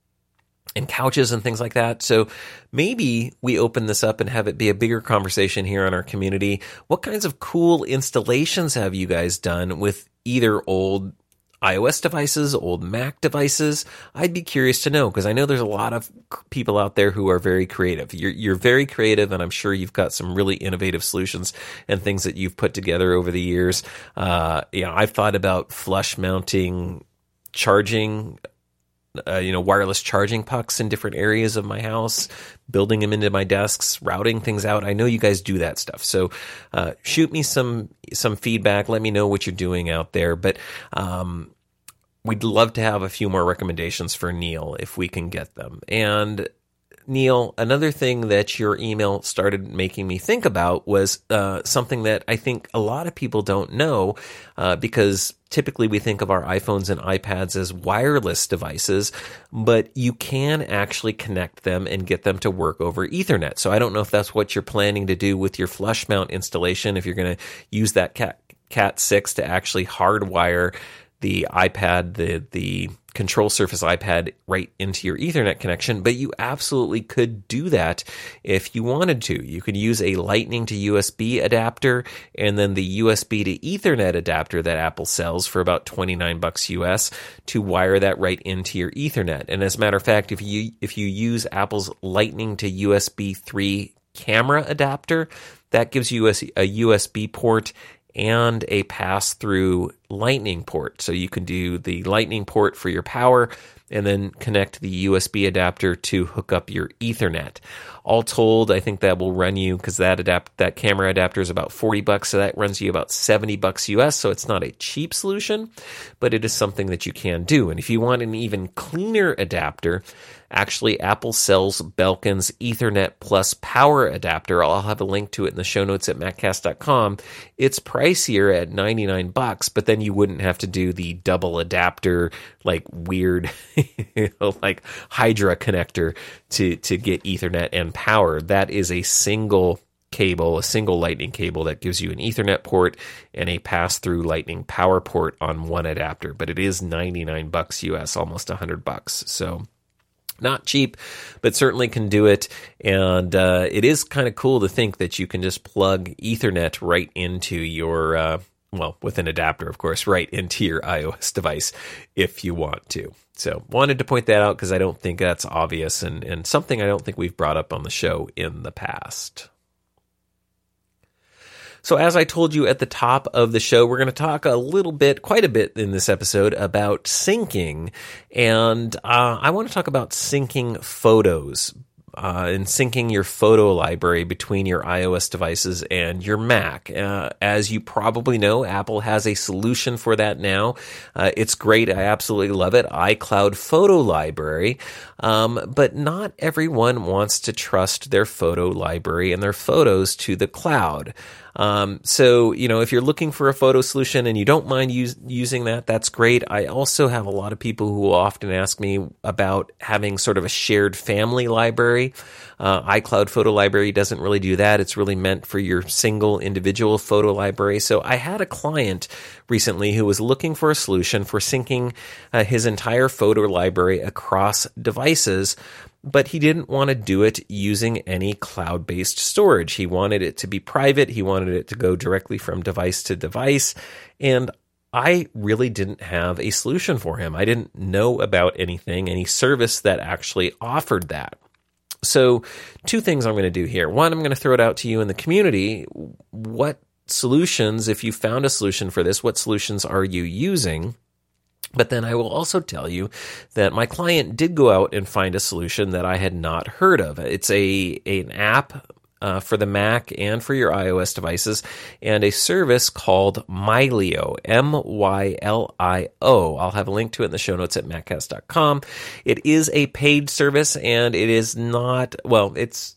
and couches and things like that. So maybe we open this up and have it be a bigger conversation here in our community. What kinds of cool installations have you guys done with either old iOS devices, old Mac devices? I'd be curious to know, because I know there's a lot of people out there who are very creative. You're, you're very creative, and I'm sure you've got some really innovative solutions and things that you've put together over the years. Uh, you know, I've thought about flush mounting charging, uh, you know, wireless charging pucks in different areas of my house, building them into my desks, routing things out. I know you guys do that stuff. So uh, shoot me some some feedback. Let me know what you're doing out there. But um, we'd love to have a few more recommendations for Neil if we can get them. And Neil, another thing that your email started making me think about was uh, something that I think a lot of people don't know, uh, because typically we think of our iPhones and iPads as wireless devices, but you can actually connect them and get them to work over Ethernet. So I don't know if that's what you're planning to do with your flush mount installation, if you're going to use that Cat, Cat six to actually hardwire the iPad, the the Control Surface iPad right into your Ethernet connection, but you absolutely could do that if you wanted to. You could use a Lightning to U S B adapter and then the U S B to Ethernet adapter that Apple sells for about twenty-nine bucks U S to wire that right into your Ethernet. And as a matter of fact, if you if you use Apple's Lightning to U S B three camera adapter, that gives you a, a U S B port and a pass-through Lightning port. So you can do the Lightning port for your power and then connect the U S B adapter to hook up your Ethernet. All told, I think that will run you, because that adapt that camera adapter is about forty bucks, so that runs you about seventy bucks U S, so it's not a cheap solution, but it is something that you can do. And if you want an even cleaner adapter, actually, Apple sells Belkin's Ethernet Plus Power Adapter. I'll have a link to it in the show notes at Maccast dot com. It's pricier at ninety-nine bucks, but then you wouldn't have to do the double adapter, like weird, you know, like Hydra connector to, to get Ethernet and power. That is a single cable, a single Lightning cable that gives you an Ethernet port and a pass-through Lightning power port on one adapter. But it is ninety-nine bucks U S, almost one hundred bucks. So not cheap, but certainly can do it. And uh, it is kind of cool to think that you can just plug Ethernet right into your, uh, well, with an adapter, of course, right into your iOS device if you want to. So wanted to point that out because I don't think that's obvious, and, and something I don't think we've brought up on the show in the past. So as I told you at the top of the show, we're going to talk a little bit, quite a bit in this episode about syncing. And uh, I want to talk about syncing photos uh, and syncing your photo library between your iOS devices and your Mac. Uh, as you probably know, Apple has a solution for that now. Uh, it's great. I absolutely love it. iCloud Photo Library. Um, but not everyone wants to trust their photo library and their photos to the cloud. Um, so, you know, if you're looking for a photo solution and you don't mind use, using that, that's great. I also have a lot of people who often ask me about having sort of a shared family library. Uh, iCloud Photo Library doesn't really do that. It's really meant for your single individual photo library. So I had a client recently who was looking for a solution for syncing uh, his entire photo library across devices, but he didn't want to do it using any cloud-based storage. He wanted it to be private. He wanted it to go directly from device to device. And I really didn't have a solution for him. I didn't know about anything, any service that actually offered that. So two things I'm going to do here. One, I'm going to throw it out to you in the community. What solutions, if you found a solution for this, what solutions are you using? But then I will also tell you that my client did go out and find a solution that I had not heard of. It's a an app uh, for the Mac and for your iOS devices, and a service called Mylio, M Y L I O. I'll have a link to it in the show notes at maccast dot com. It is a paid service, and it is not, well, it's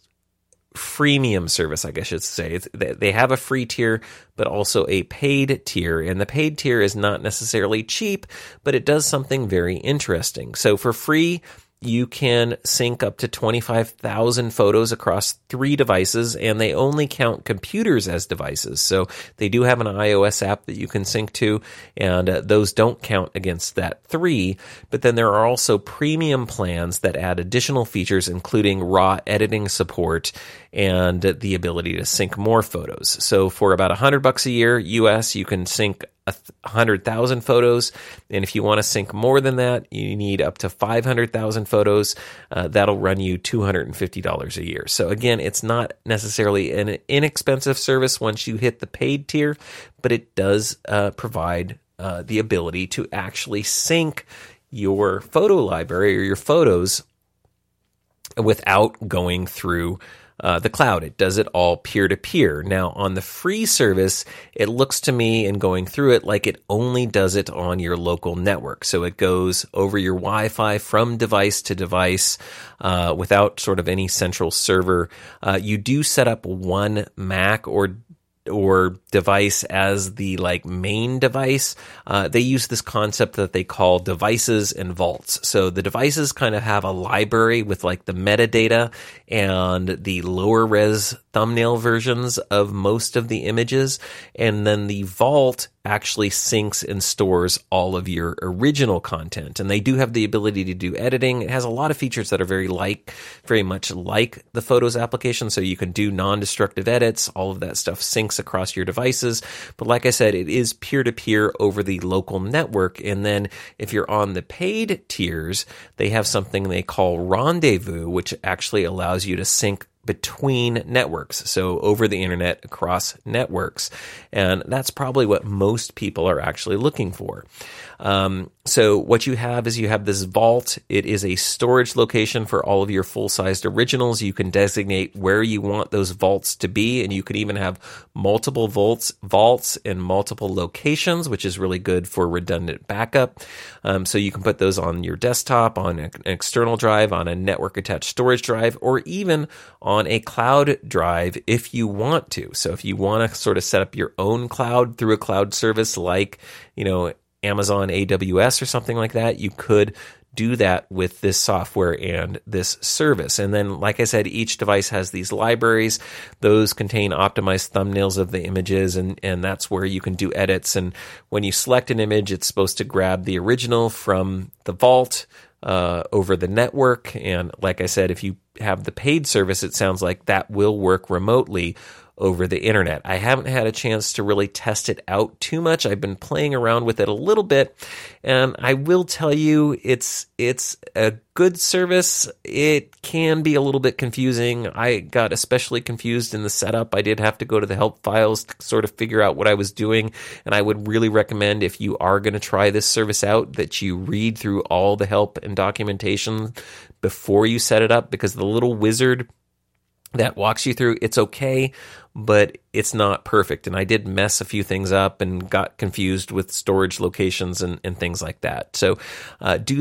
freemium service, I guess I should say. It's, they have a free tier, but also a paid tier. And the paid tier is not necessarily cheap, but it does something very interesting. So for free, you can sync up to twenty-five thousand photos across three devices, and they only count computers as devices. So they do have an iOS app that you can sync to, and uh, those don't count against that three. But then there are also premium plans that add additional features, including raw editing support and the ability to sync more photos. So for about one hundred bucks a year U S, you can sync one hundred thousand photos, and if you want to sync more than that, you need up to five hundred thousand photos. Uh, that'll run you two hundred fifty dollars a year. So again, it's not necessarily an inexpensive service once you hit the paid tier, but it does uh, provide uh, the ability to actually sync your photo library or your photos without going through Uh, the cloud. It does it all peer-to-peer. Now, on the free service, it looks to me, in going through it, like it only does it on your local network. So it goes over your Wi-Fi from device to device uh, without sort of any central server. Uh, you do set up one Mac or or device as the like main device. Uh, they use this concept that they call devices and vaults. So the devices kind of have a library with like the metadata and the lower res thumbnail versions of most of the images. And then the vault actually syncs and stores all of your original content. And they do have the ability to do editing. It has a lot of features that are very like, very much like the Photos application. So you can do non-destructive edits. All of that stuff syncs across your devices. But like I said, it is peer-to-peer over the local network. And then if you're on the paid tiers, they have something they call Rendezvous, which actually allows you to sync between networks, so over the internet, across networks. And that's probably what most people are actually looking for. Um, so what you have is you have this vault. It is a storage location for all of your full-sized originals. You can designate where you want those vaults to be, and you can even have multiple vaults, vaults in multiple locations, which is really good for redundant backup. Um, so you can put those on your desktop, on an external drive, on a network-attached storage drive, or even on a cloud drive if you want to. So if you want to sort of set up your own cloud through a cloud service like, you know, Amazon A W S or something like that, you could do that with this software and this service. And then, like I said, each device has these libraries. Those contain optimized thumbnails of the images, and, and that's where you can do edits. And when you select an image, it's supposed to grab the original from the vault uh, over the network. And like I said, if you have the paid service, it sounds like that will work remotely over the internet. I haven't had a chance to really test it out too much. I've been playing around with it a little bit, and I will tell you it's it's a good service. It can be a little bit confusing. I got especially confused in the setup. I did have to go to the help files to sort of figure out what I was doing, and I would really recommend, if you are going to try this service out, that you read through all the help and documentation before you set it up, because the little wizard that walks you through, it's okay, but it's not perfect. And I did mess a few things up and got confused with storage locations and, and things like that. So uh, do that.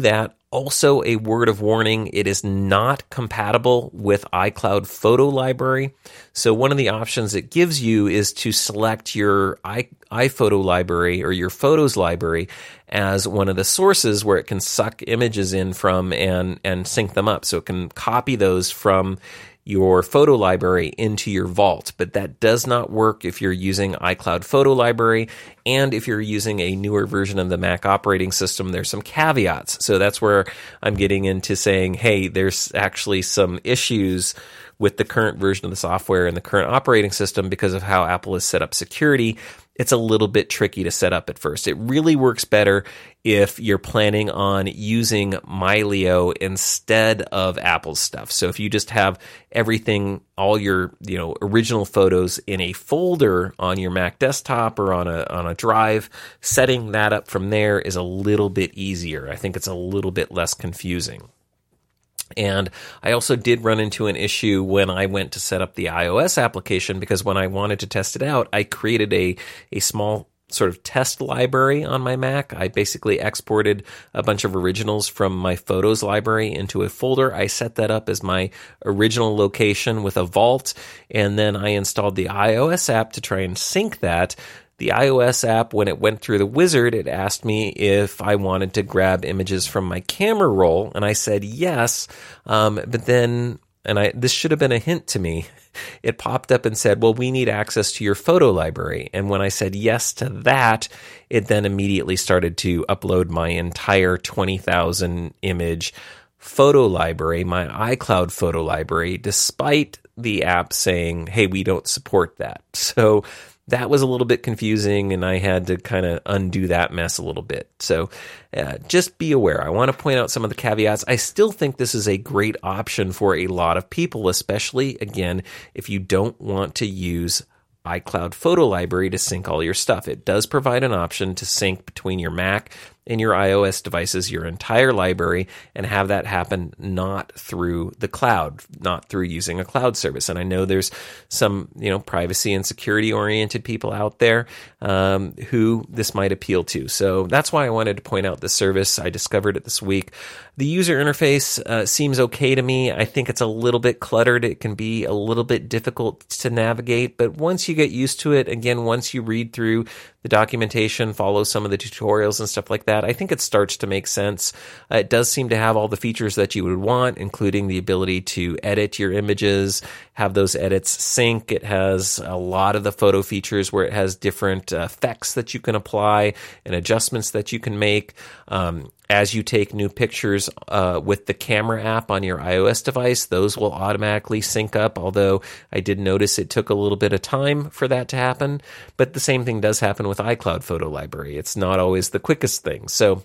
Also, a word of warning, it is not compatible with iCloud Photo Library. So one of the options it gives you is to select your i iPhoto library or your Photos library as one of the sources where it can suck images in from and, and sync them up. So it can copy those from your photo library into your vault, but that does not work if you're using iCloud Photo Library, and if you're using a newer version of the Mac operating system, there's some caveats. So that's where I'm getting into saying, hey, there's actually some issues with the current version of the software and the current operating system because of how Apple has set up security. It's a little bit tricky to set up at first. It really works better if you're planning on using Mylio instead of Apple's stuff. So if you just have everything, all your, you know, original photos in a folder on your Mac desktop or on a on a drive, setting that up from there is a little bit easier. I think it's a little bit less confusing. And I also did run into an issue when I went to set up the iOS application, because when I wanted to test it out, I created a, a small sort of test library on my Mac. I basically exported a bunch of originals from my Photos library into a folder. I set that up as my original location with a vault, and then I installed the iOS app to try and sync that. The iOS app, when it went through the wizard, it asked me if I wanted to grab images from my camera roll, and I said yes. Um, but then, and I this should have been a hint to me, it popped up and said, well, we need access to your photo library. And when I said yes to that, it then immediately started to upload my entire twenty thousand image photo library, my iCloud photo library, despite the app saying, hey, we don't support that. So that was a little bit confusing, and I had to kind of undo that mess a little bit. So uh, just be aware. I want to point out some of the caveats. I still think this is a great option for a lot of people, especially, again, if you don't want to use iCloud Photo Library to sync all your stuff. It does provide an option to sync between your Mac and your iOS devices, your entire library, and have that happen not through the cloud, not through using a cloud service. And I know there's some, you know, privacy and security oriented people out there um, who this might appeal to. So that's why I wanted to point out this service. I discovered it this week. The user interface uh, seems okay to me. I think it's a little bit cluttered. It can be a little bit difficult to navigate, but once you get used to it, again, once you read through the documentation, follow some of the tutorials and stuff like that, I think it starts to make sense. Uh, it does seem to have all the features that you would want, including the ability to edit your images, have those edits sync. It has a lot of the photo features where it has different uh, effects that you can apply and adjustments that you can make. Um, As you take new pictures uh, with the camera app on your iOS device, those will automatically sync up, although I did notice it took a little bit of time for that to happen. But the same thing does happen with iCloud Photo Library. It's not always the quickest thing. So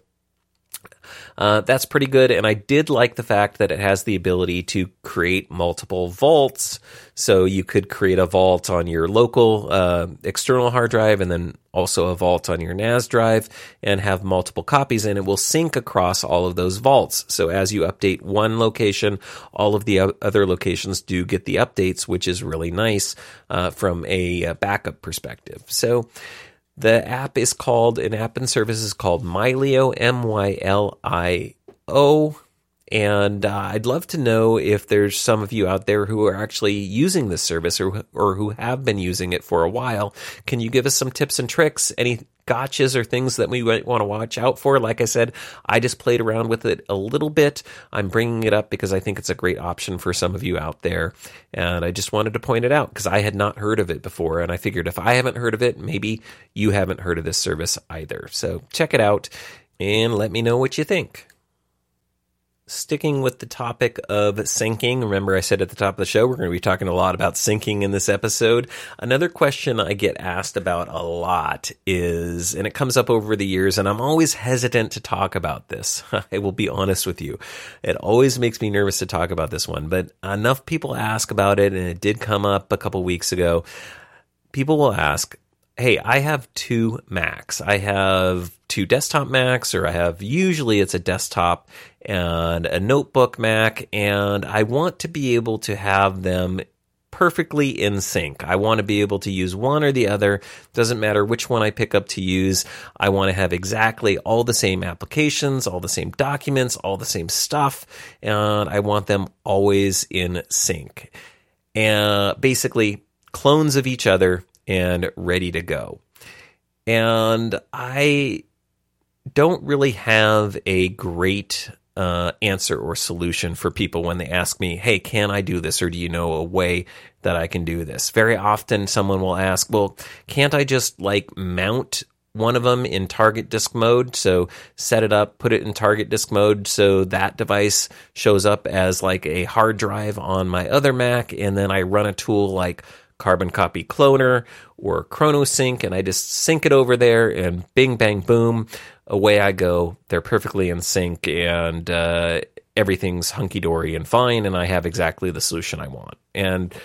Uh, that's pretty good, and I did like the fact that it has the ability to create multiple vaults. So you could create a vault on your local uh, external hard drive, and then also a vault on your N A S drive, and have multiple copies, and it will sync across all of those vaults. So as you update one location, all of the other locations do get the updates, which is really nice uh, from a backup perspective. So the app is called, an app and service is called Mylio, M Y L I O. And uh, I'd love to know if there's some of you out there who are actually using this service or, or who have been using it for a while. Can you give us some tips and tricks? Any gotchas or things that we might want to watch out for? Like I said, I just played around with it a little bit. I'm bringing it up because I think it's a great option for some of you out there. And I just wanted to point it out because I had not heard of it before. And I figured if I haven't heard of it, maybe you haven't heard of this service either. So check it out and let me know what you think. Sticking with the topic of syncing, remember I said at the top of the show, we're going to be talking a lot about syncing in this episode. Another question I get asked about a lot is, and it comes up over the years, and I'm always hesitant to talk about this. I will be honest with you. It always makes me nervous to talk about this one, but enough people ask about it, and it did come up a couple weeks ago. People will ask, hey, I have two Macs. I have two desktop Macs, or I have, usually it's a desktop and a notebook Mac, and I want to be able to have them perfectly in sync. I want to be able to use one or the other. Doesn't matter which one I pick up to use. I want to have exactly all the same applications, all the same documents, all the same stuff, and I want them always in sync. And basically, clones of each other and ready to go. And I don't really have a great uh, answer or solution for people when they ask me, hey, can I do this? Or do you know a way that I can do this? Very often someone will ask, well, can't I just like mount one of them in target disk mode? So set it up, put it in target disk mode so that device shows up as like a hard drive on my other Mac, and then I run a tool like Carbon Copy Cloner or ChronoSync, and I just sync it over there, and bing, bang, boom, away I go. They're perfectly in sync, and uh, everything's hunky-dory and fine, and I have exactly the solution I want. And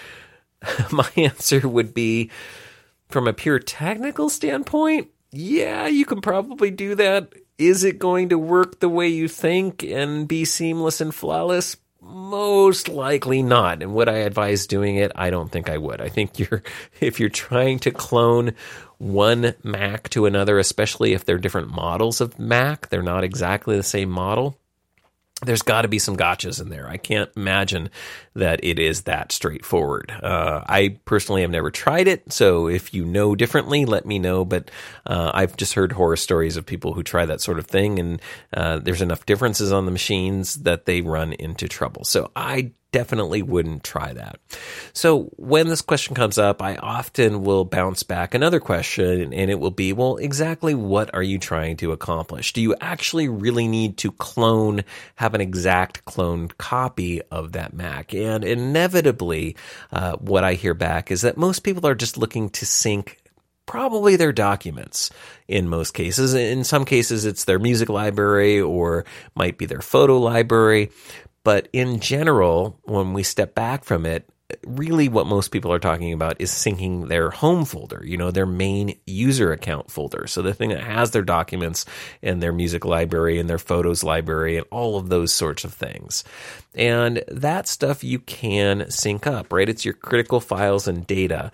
my answer would be, from a pure technical standpoint, yeah, you can probably do that. Is it going to work the way you think and be seamless and flawless? Most likely not. And would I advise doing it? I don't think I would. I think you're, if you're trying to clone one Mac to another, especially if they're different models of Mac, they're not exactly the same model, there's got to be some gotchas in there. I can't imagine that it is that straightforward. Uh, I personally have never tried it, so if you know differently, let me know. But uh, I've just heard horror stories of people who try that sort of thing, and uh, there's enough differences on the machines that they run into trouble. So I definitely wouldn't try that. So when this question comes up, I often will bounce back another question, and it will be, well, exactly what are you trying to accomplish? Do you actually really need to clone, have an exact cloned copy of that Mac? And inevitably, uh, what I hear back is that most people are just looking to sync probably their documents in most cases. In some cases, it's their music library or might be their photo library. But in general, when we step back from it, really what most people are talking about is syncing their home folder, you know, their main user account folder. So the thing that has their documents and their music library and their photos library and all of those sorts of things. And that stuff you can sync up, right? It's your critical files and data.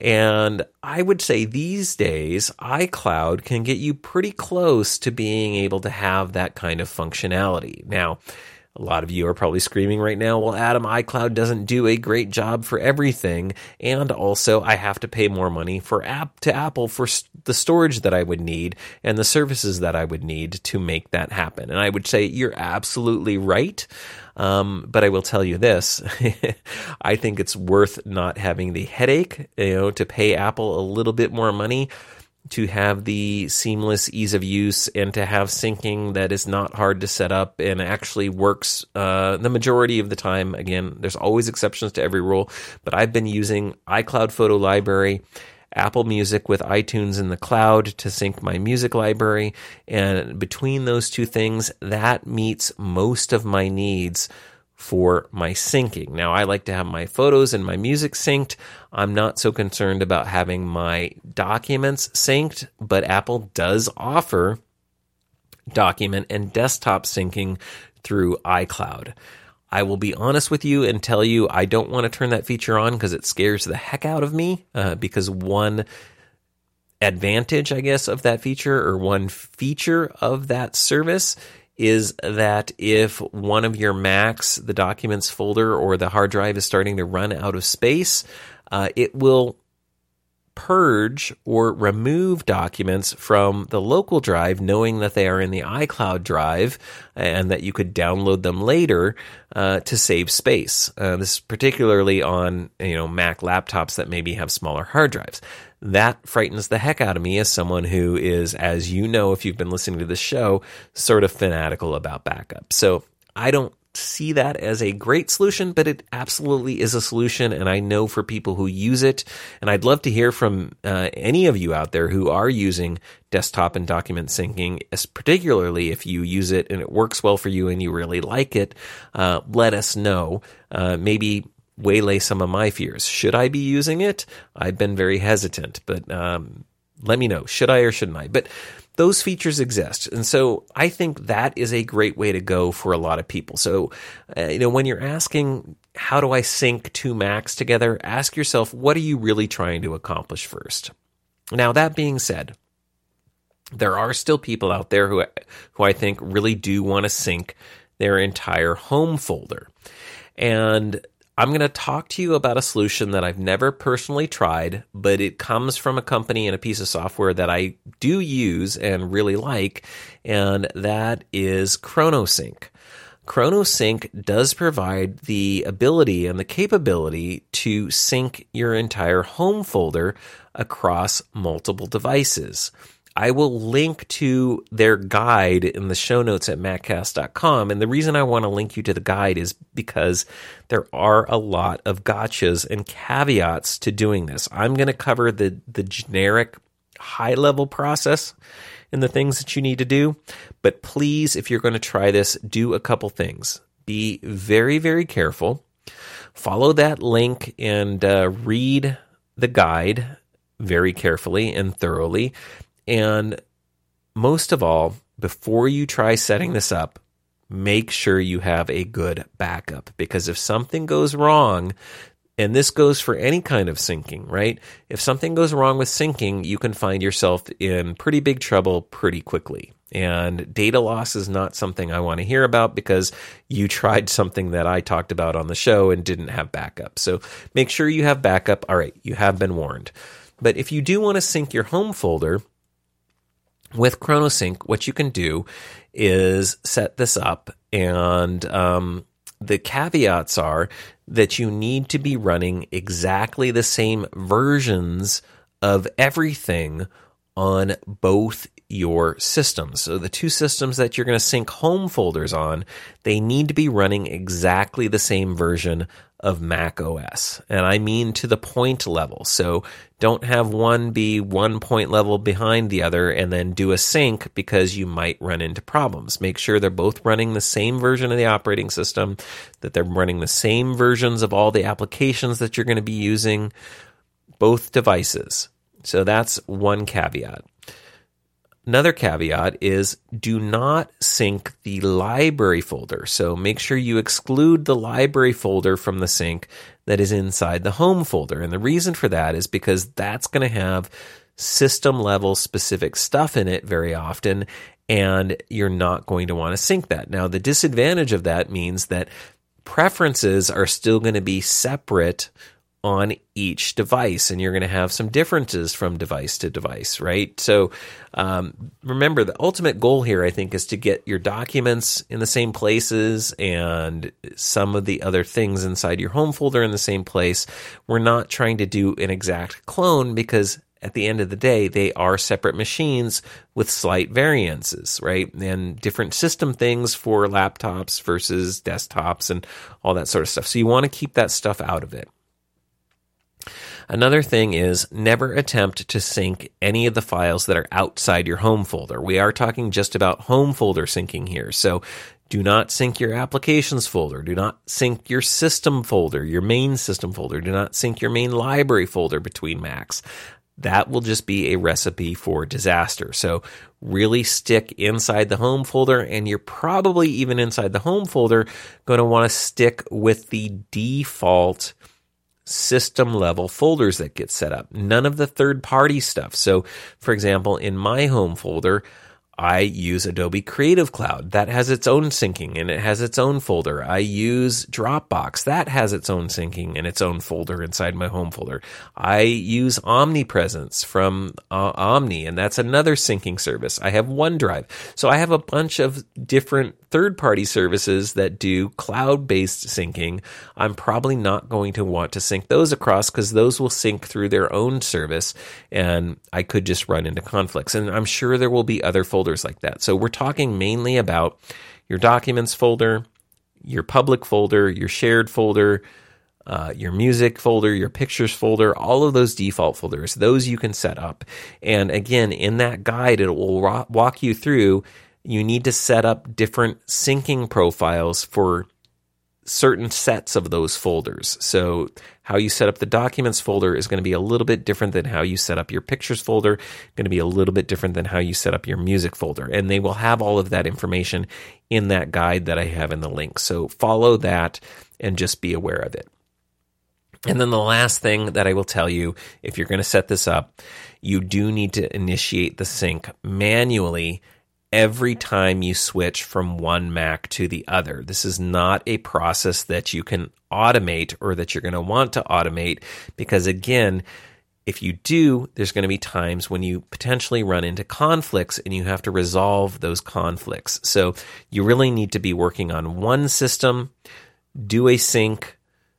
And I would say these days, iCloud can get you pretty close to being able to have that kind of functionality. Now, a lot of you are probably screaming right now, well, Adam, iCloud doesn't do a great job for everything, and also I have to pay more money for app to Apple for the storage that I would need and the services that I would need to make that happen. And I would say you're absolutely right, um, but I will tell you this. I think it's worth not having the headache, you know, to pay Apple a little bit more money to have the seamless ease of use and to have syncing that is not hard to set up and actually works uh, the majority of the time. Again, there's always exceptions to every rule, but I've been using iCloud Photo Library, Apple Music with iTunes in the cloud to sync my music library, and between those two things, that meets most of my needs for my syncing. Now, I like to have my photos and my music synced. I'm not so concerned about having my documents synced, but Apple does offer document and desktop syncing through iCloud. I will be honest with you and tell you I don't want to turn that feature on because it scares the heck out of me, uh, because one advantage, I guess, of that feature, or one feature of that service, is that if one of your Macs, the documents folder or the hard drive is starting to run out of space, uh, it will purge or remove documents from the local drive, knowing that they are in the iCloud drive and that you could download them later uh, to save space. Uh, this is particularly on, you know, Mac laptops that maybe have smaller hard drives. That frightens the heck out of me as someone who is, as you know, if you've been listening to this show, sort of fanatical about backup. So I don't see that as a great solution, but it absolutely is a solution, and I know for people who use it, and I'd love to hear from uh, any of you out there who are using desktop and document syncing, particularly if you use it and it works well for you and you really like it. Uh, let us know. Uh, maybe waylay some of my fears. Should I be using it? I've been very hesitant, but um, let me know. Should I or shouldn't I? But those features exist. And so I think that is a great way to go for a lot of people. So, uh, you know, when you're asking, how do I sync two Macs together? Ask yourself, what are you really trying to accomplish first? Now, that being said, there are still people out there who, who I think really do want to sync their entire home folder. And I'm going to talk to you about a solution that I've never personally tried, but it comes from a company and a piece of software that I do use and really like, and that is ChronoSync. ChronoSync does provide the ability and the capability to sync your entire home folder across multiple devices. I will link to their guide in the show notes at maccast dot com. And the reason I want to link you to the guide is because there are a lot of gotchas and caveats to doing this. I'm going to cover the, the generic high-level process and the things that you need to do. But please, if you're going to try this, do a couple things. Be very, very careful. Follow that link and uh, read the guide very carefully and thoroughly. And most of all, before you try setting this up, make sure you have a good backup. Because if something goes wrong, and this goes for any kind of syncing, right? If something goes wrong with syncing, you can find yourself in pretty big trouble pretty quickly. And data loss is not something I want to hear about because you tried something that I talked about on the show and didn't have backup. So make sure you have backup. All right, you have been warned. But if you do want to sync your home folder, with ChronoSync, what you can do is set this up, and um, the caveats are that you need to be running exactly the same versions of everything on both your systems. So the two systems that you're going to sync home folders on, they need to be running exactly the same version of Mac O S. And I mean to the point level. So don't have one be one point level behind the other and then do a sync because you might run into problems. Make sure they're both running the same version of the operating system, that they're running the same versions of all the applications that you're going to be using, both devices. So that's one caveat. Another caveat is do not sync the library folder. So make sure you exclude the library folder from the sync that is inside the home folder. And the reason for that is because that's going to have system level specific stuff in it very often, and you're not going to want to sync that. Now, the disadvantage of that means that preferences are still going to be separate on each device, and you're going to have some differences from device to device, right? So um, remember, the ultimate goal here, I think, is to get your documents in the same places and some of the other things inside your home folder in the same place. We're not trying to do an exact clone because at the end of the day, they are separate machines with slight variances, right? And different system things for laptops versus desktops and all that sort of stuff. So you want to keep that stuff out of it. Another thing is never attempt to sync any of the files that are outside your home folder. We are talking just about home folder syncing here. So do not sync your applications folder. Do not sync your system folder, your main system folder. Do not sync your main library folder between Macs. That will just be a recipe for disaster. So really stick inside the home folder, and you're probably even inside the home folder going to want to stick with the default system level folders that get set up. None of the third party stuff. So for example, in my home folder, I use Adobe Creative Cloud. That has its own syncing and it has its own folder. I use Dropbox. That has its own syncing and its own folder inside my home folder. I use Omnipresence from uh, Omni, and that's another syncing service. I have OneDrive. So I have a bunch of different third-party services that do cloud-based syncing. I'm probably not going to want to sync those across because those will sync through their own service, and I could just run into conflicts. And I'm sure there will be other folders like that. So we're talking mainly about your documents folder, your public folder, your shared folder, uh, your music folder, your pictures folder, all of those default folders, those you can set up. And again, in that guide, it will ro- walk you through. You need to set up different syncing profiles for certain sets of those folders. So how you set up the documents folder is going to be a little bit different than how you set up your pictures folder, going to be a little bit different than how you set up your music folder. And they will have all of that information in that guide that I have in the link. So follow that and just be aware of it. And then the last thing that I will tell you, if you're going to set this up, you do need to initiate the sync manually every time you switch from one Mac to the other. This is not a process that you can automate or that you're going to want to automate, because again, if you do, there's going to be times when you potentially run into conflicts and you have to resolve those conflicts. So you really need to be working on one system, do a sync,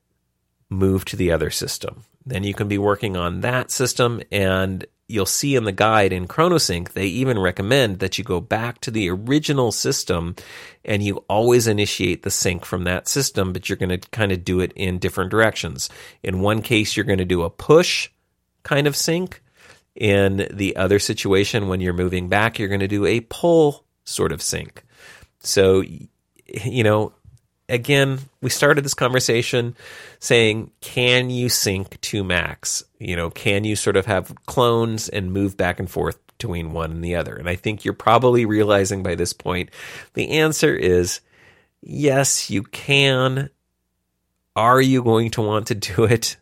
move to the other system. Then you can be working on that system, and you'll see in the guide in ChronoSync, they even recommend that you go back to the original system and you always initiate the sync from that system, but you're going to kind of do it in different directions. In one case, you're going to do a push kind of sync. In the other situation, when you're moving back, you're going to do a pull sort of sync. So, you know, again, we started this conversation saying, can you sync two Macs? You know, can you sort of have clones and move back and forth between one and the other? And I think you're probably realizing by this point, the answer is yes, you can. Are you going to want to do it?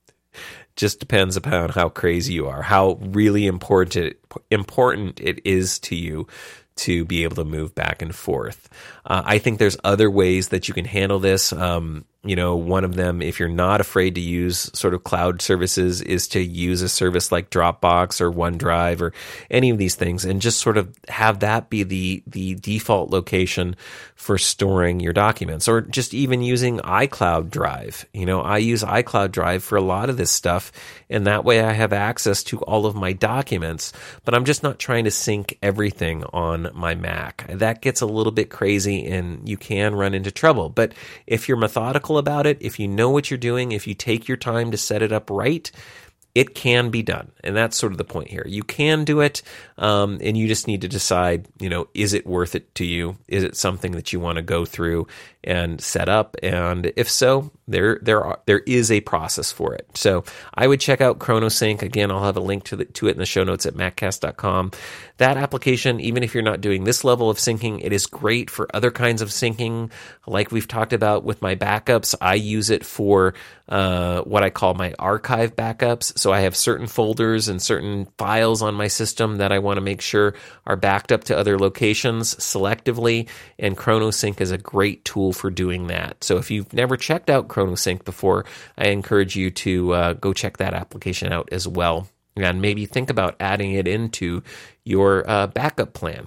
Just depends upon how crazy you are, how really important important it is to you to be able to move back and forth. Uh, I think there's other ways that you can handle this. Um, you know, one of them, if you're not afraid to use sort of cloud services, is to use a service like Dropbox or OneDrive or any of these things, and just sort of have that be the the default location for storing your documents, or just even using iCloud Drive. You know, I use iCloud Drive for a lot of this stuff, and that way I have access to all of my documents, but I'm just not trying to sync everything on my Mac. That gets a little bit crazy and you can run into trouble. But if you're methodical about it, if you know what you're doing, if you take your time to set it up right, it can be done. And that's sort of the point here. You can do it, um, and you just need to decide, you know, is it worth it to you? Is it something that you want to go through and set up? And if so, there there are, there is a process for it. So I would check out ChronoSync. Again, I'll have a link to, the, to it in the show notes at maccast dot com. That application, even if you're not doing this level of syncing, it is great for other kinds of syncing. Like we've talked about with my backups, I use it for uh, what I call my archive backups. So I have certain folders and certain files on my system that I want to make sure are backed up to other locations selectively, and ChronoSync is a great tool for doing that. So if you've never checked out ChronoSync before, I encourage you to uh, go check that application out as well, and maybe think about adding it into your uh, backup plan.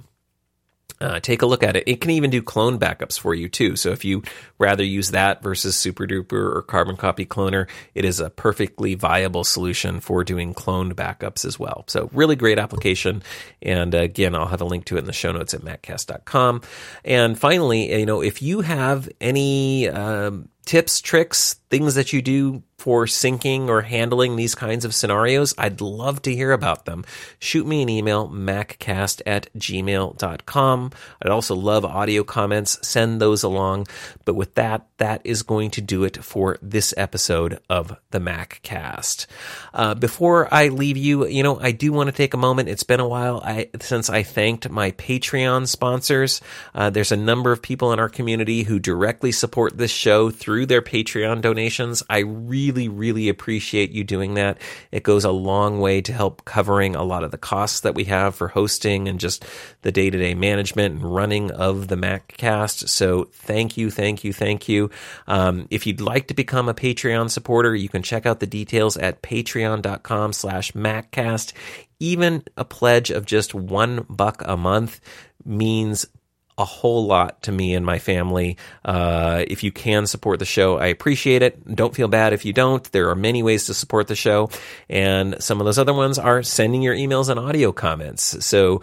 Uh, take a look at it. It can even do clone backups for you too. So if you rather use that versus SuperDuper or Carbon Copy Cloner, it is a perfectly viable solution for doing cloned backups as well. So really great application. And uh, again, I'll have a link to it in the show notes at maccast dot com. And finally, you know, if you have any um, tips, tricks, things that you do for syncing or handling these kinds of scenarios, I'd love to hear about them. Shoot me an email, maccast at gmail dot com. I'd also love audio comments. Send those along. But with that, that is going to do it for this episode of the MacCast. Uh, before I leave you, you know, I do want to take a moment. It's been a while I, since I thanked my Patreon sponsors. Uh, there's a number of people in our community who directly support this show through their Patreon donations. I really, really appreciate you doing that. It goes a long way to help covering a lot of the costs that we have for hosting and just the day-to-day management and running of the MacCast. So thank you, thank you, thank you. Um, if you'd like to become a Patreon supporter, you can check out the details at patreon dot com slash MacCast. Even a pledge of just one buck a month means a whole lot to me and my family. Uh, if you can support the show, I appreciate it. Don't feel bad if you don't. There are many ways to support the show, and some of those other ones are sending your emails and audio comments. So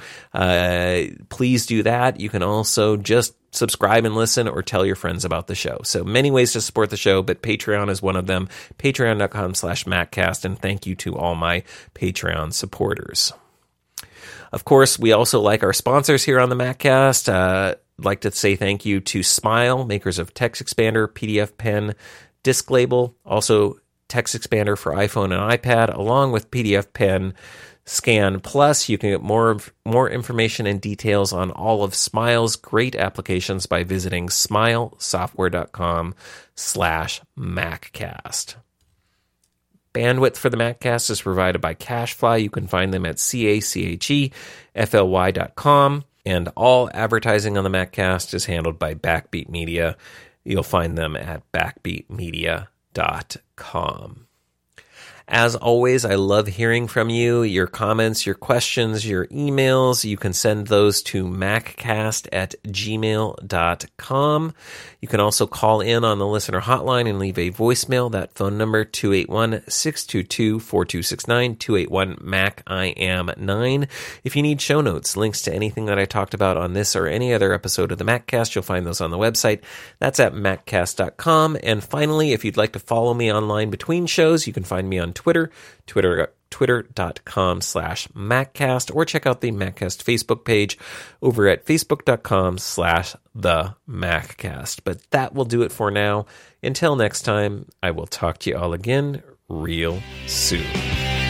uh, please do that. You can also just subscribe and listen, or tell your friends about the show. So many ways to support the show, but Patreon is one of them. patreon dot com slash MacCast, and thank you to all my Patreon supporters. Of course, we also like our sponsors here on the MacCast. Uh, I'd like to say thank you to Smile, makers of Text Expander, P D F Pen, Disk Label, also Text Expander for iPhone and iPad, along with P D F Pen Scan Plus. You can get more more information and details on all of Smile's great applications by visiting smilesoftware.com slash MacCast. Bandwidth for the MacCast is provided by CacheFly. You can find them at C A C H E F L Y dot com. And all advertising on the MacCast is handled by Backbeat Media. You'll find them at backbeat media dot com. As always, I love hearing from you, your comments, your questions, your emails. You can send those to maccast at gmail dot com. You can also call in on the listener hotline and leave a voicemail. That phone number, two eight one, six two two, four two six nine, two eight one, M A C I am nine. If you need show notes, links to anything that I talked about on this or any other episode of the MacCast, you'll find those on the website. That's at maccast dot com. And finally, if you'd like to follow me online between shows, you can find me on Twitter, Twitter, twitter.com slash MacCast, or check out the MacCast Facebook page over at facebook.com slash the MacCast. But that will do it for now. Until next time, I will talk to you all again real soon.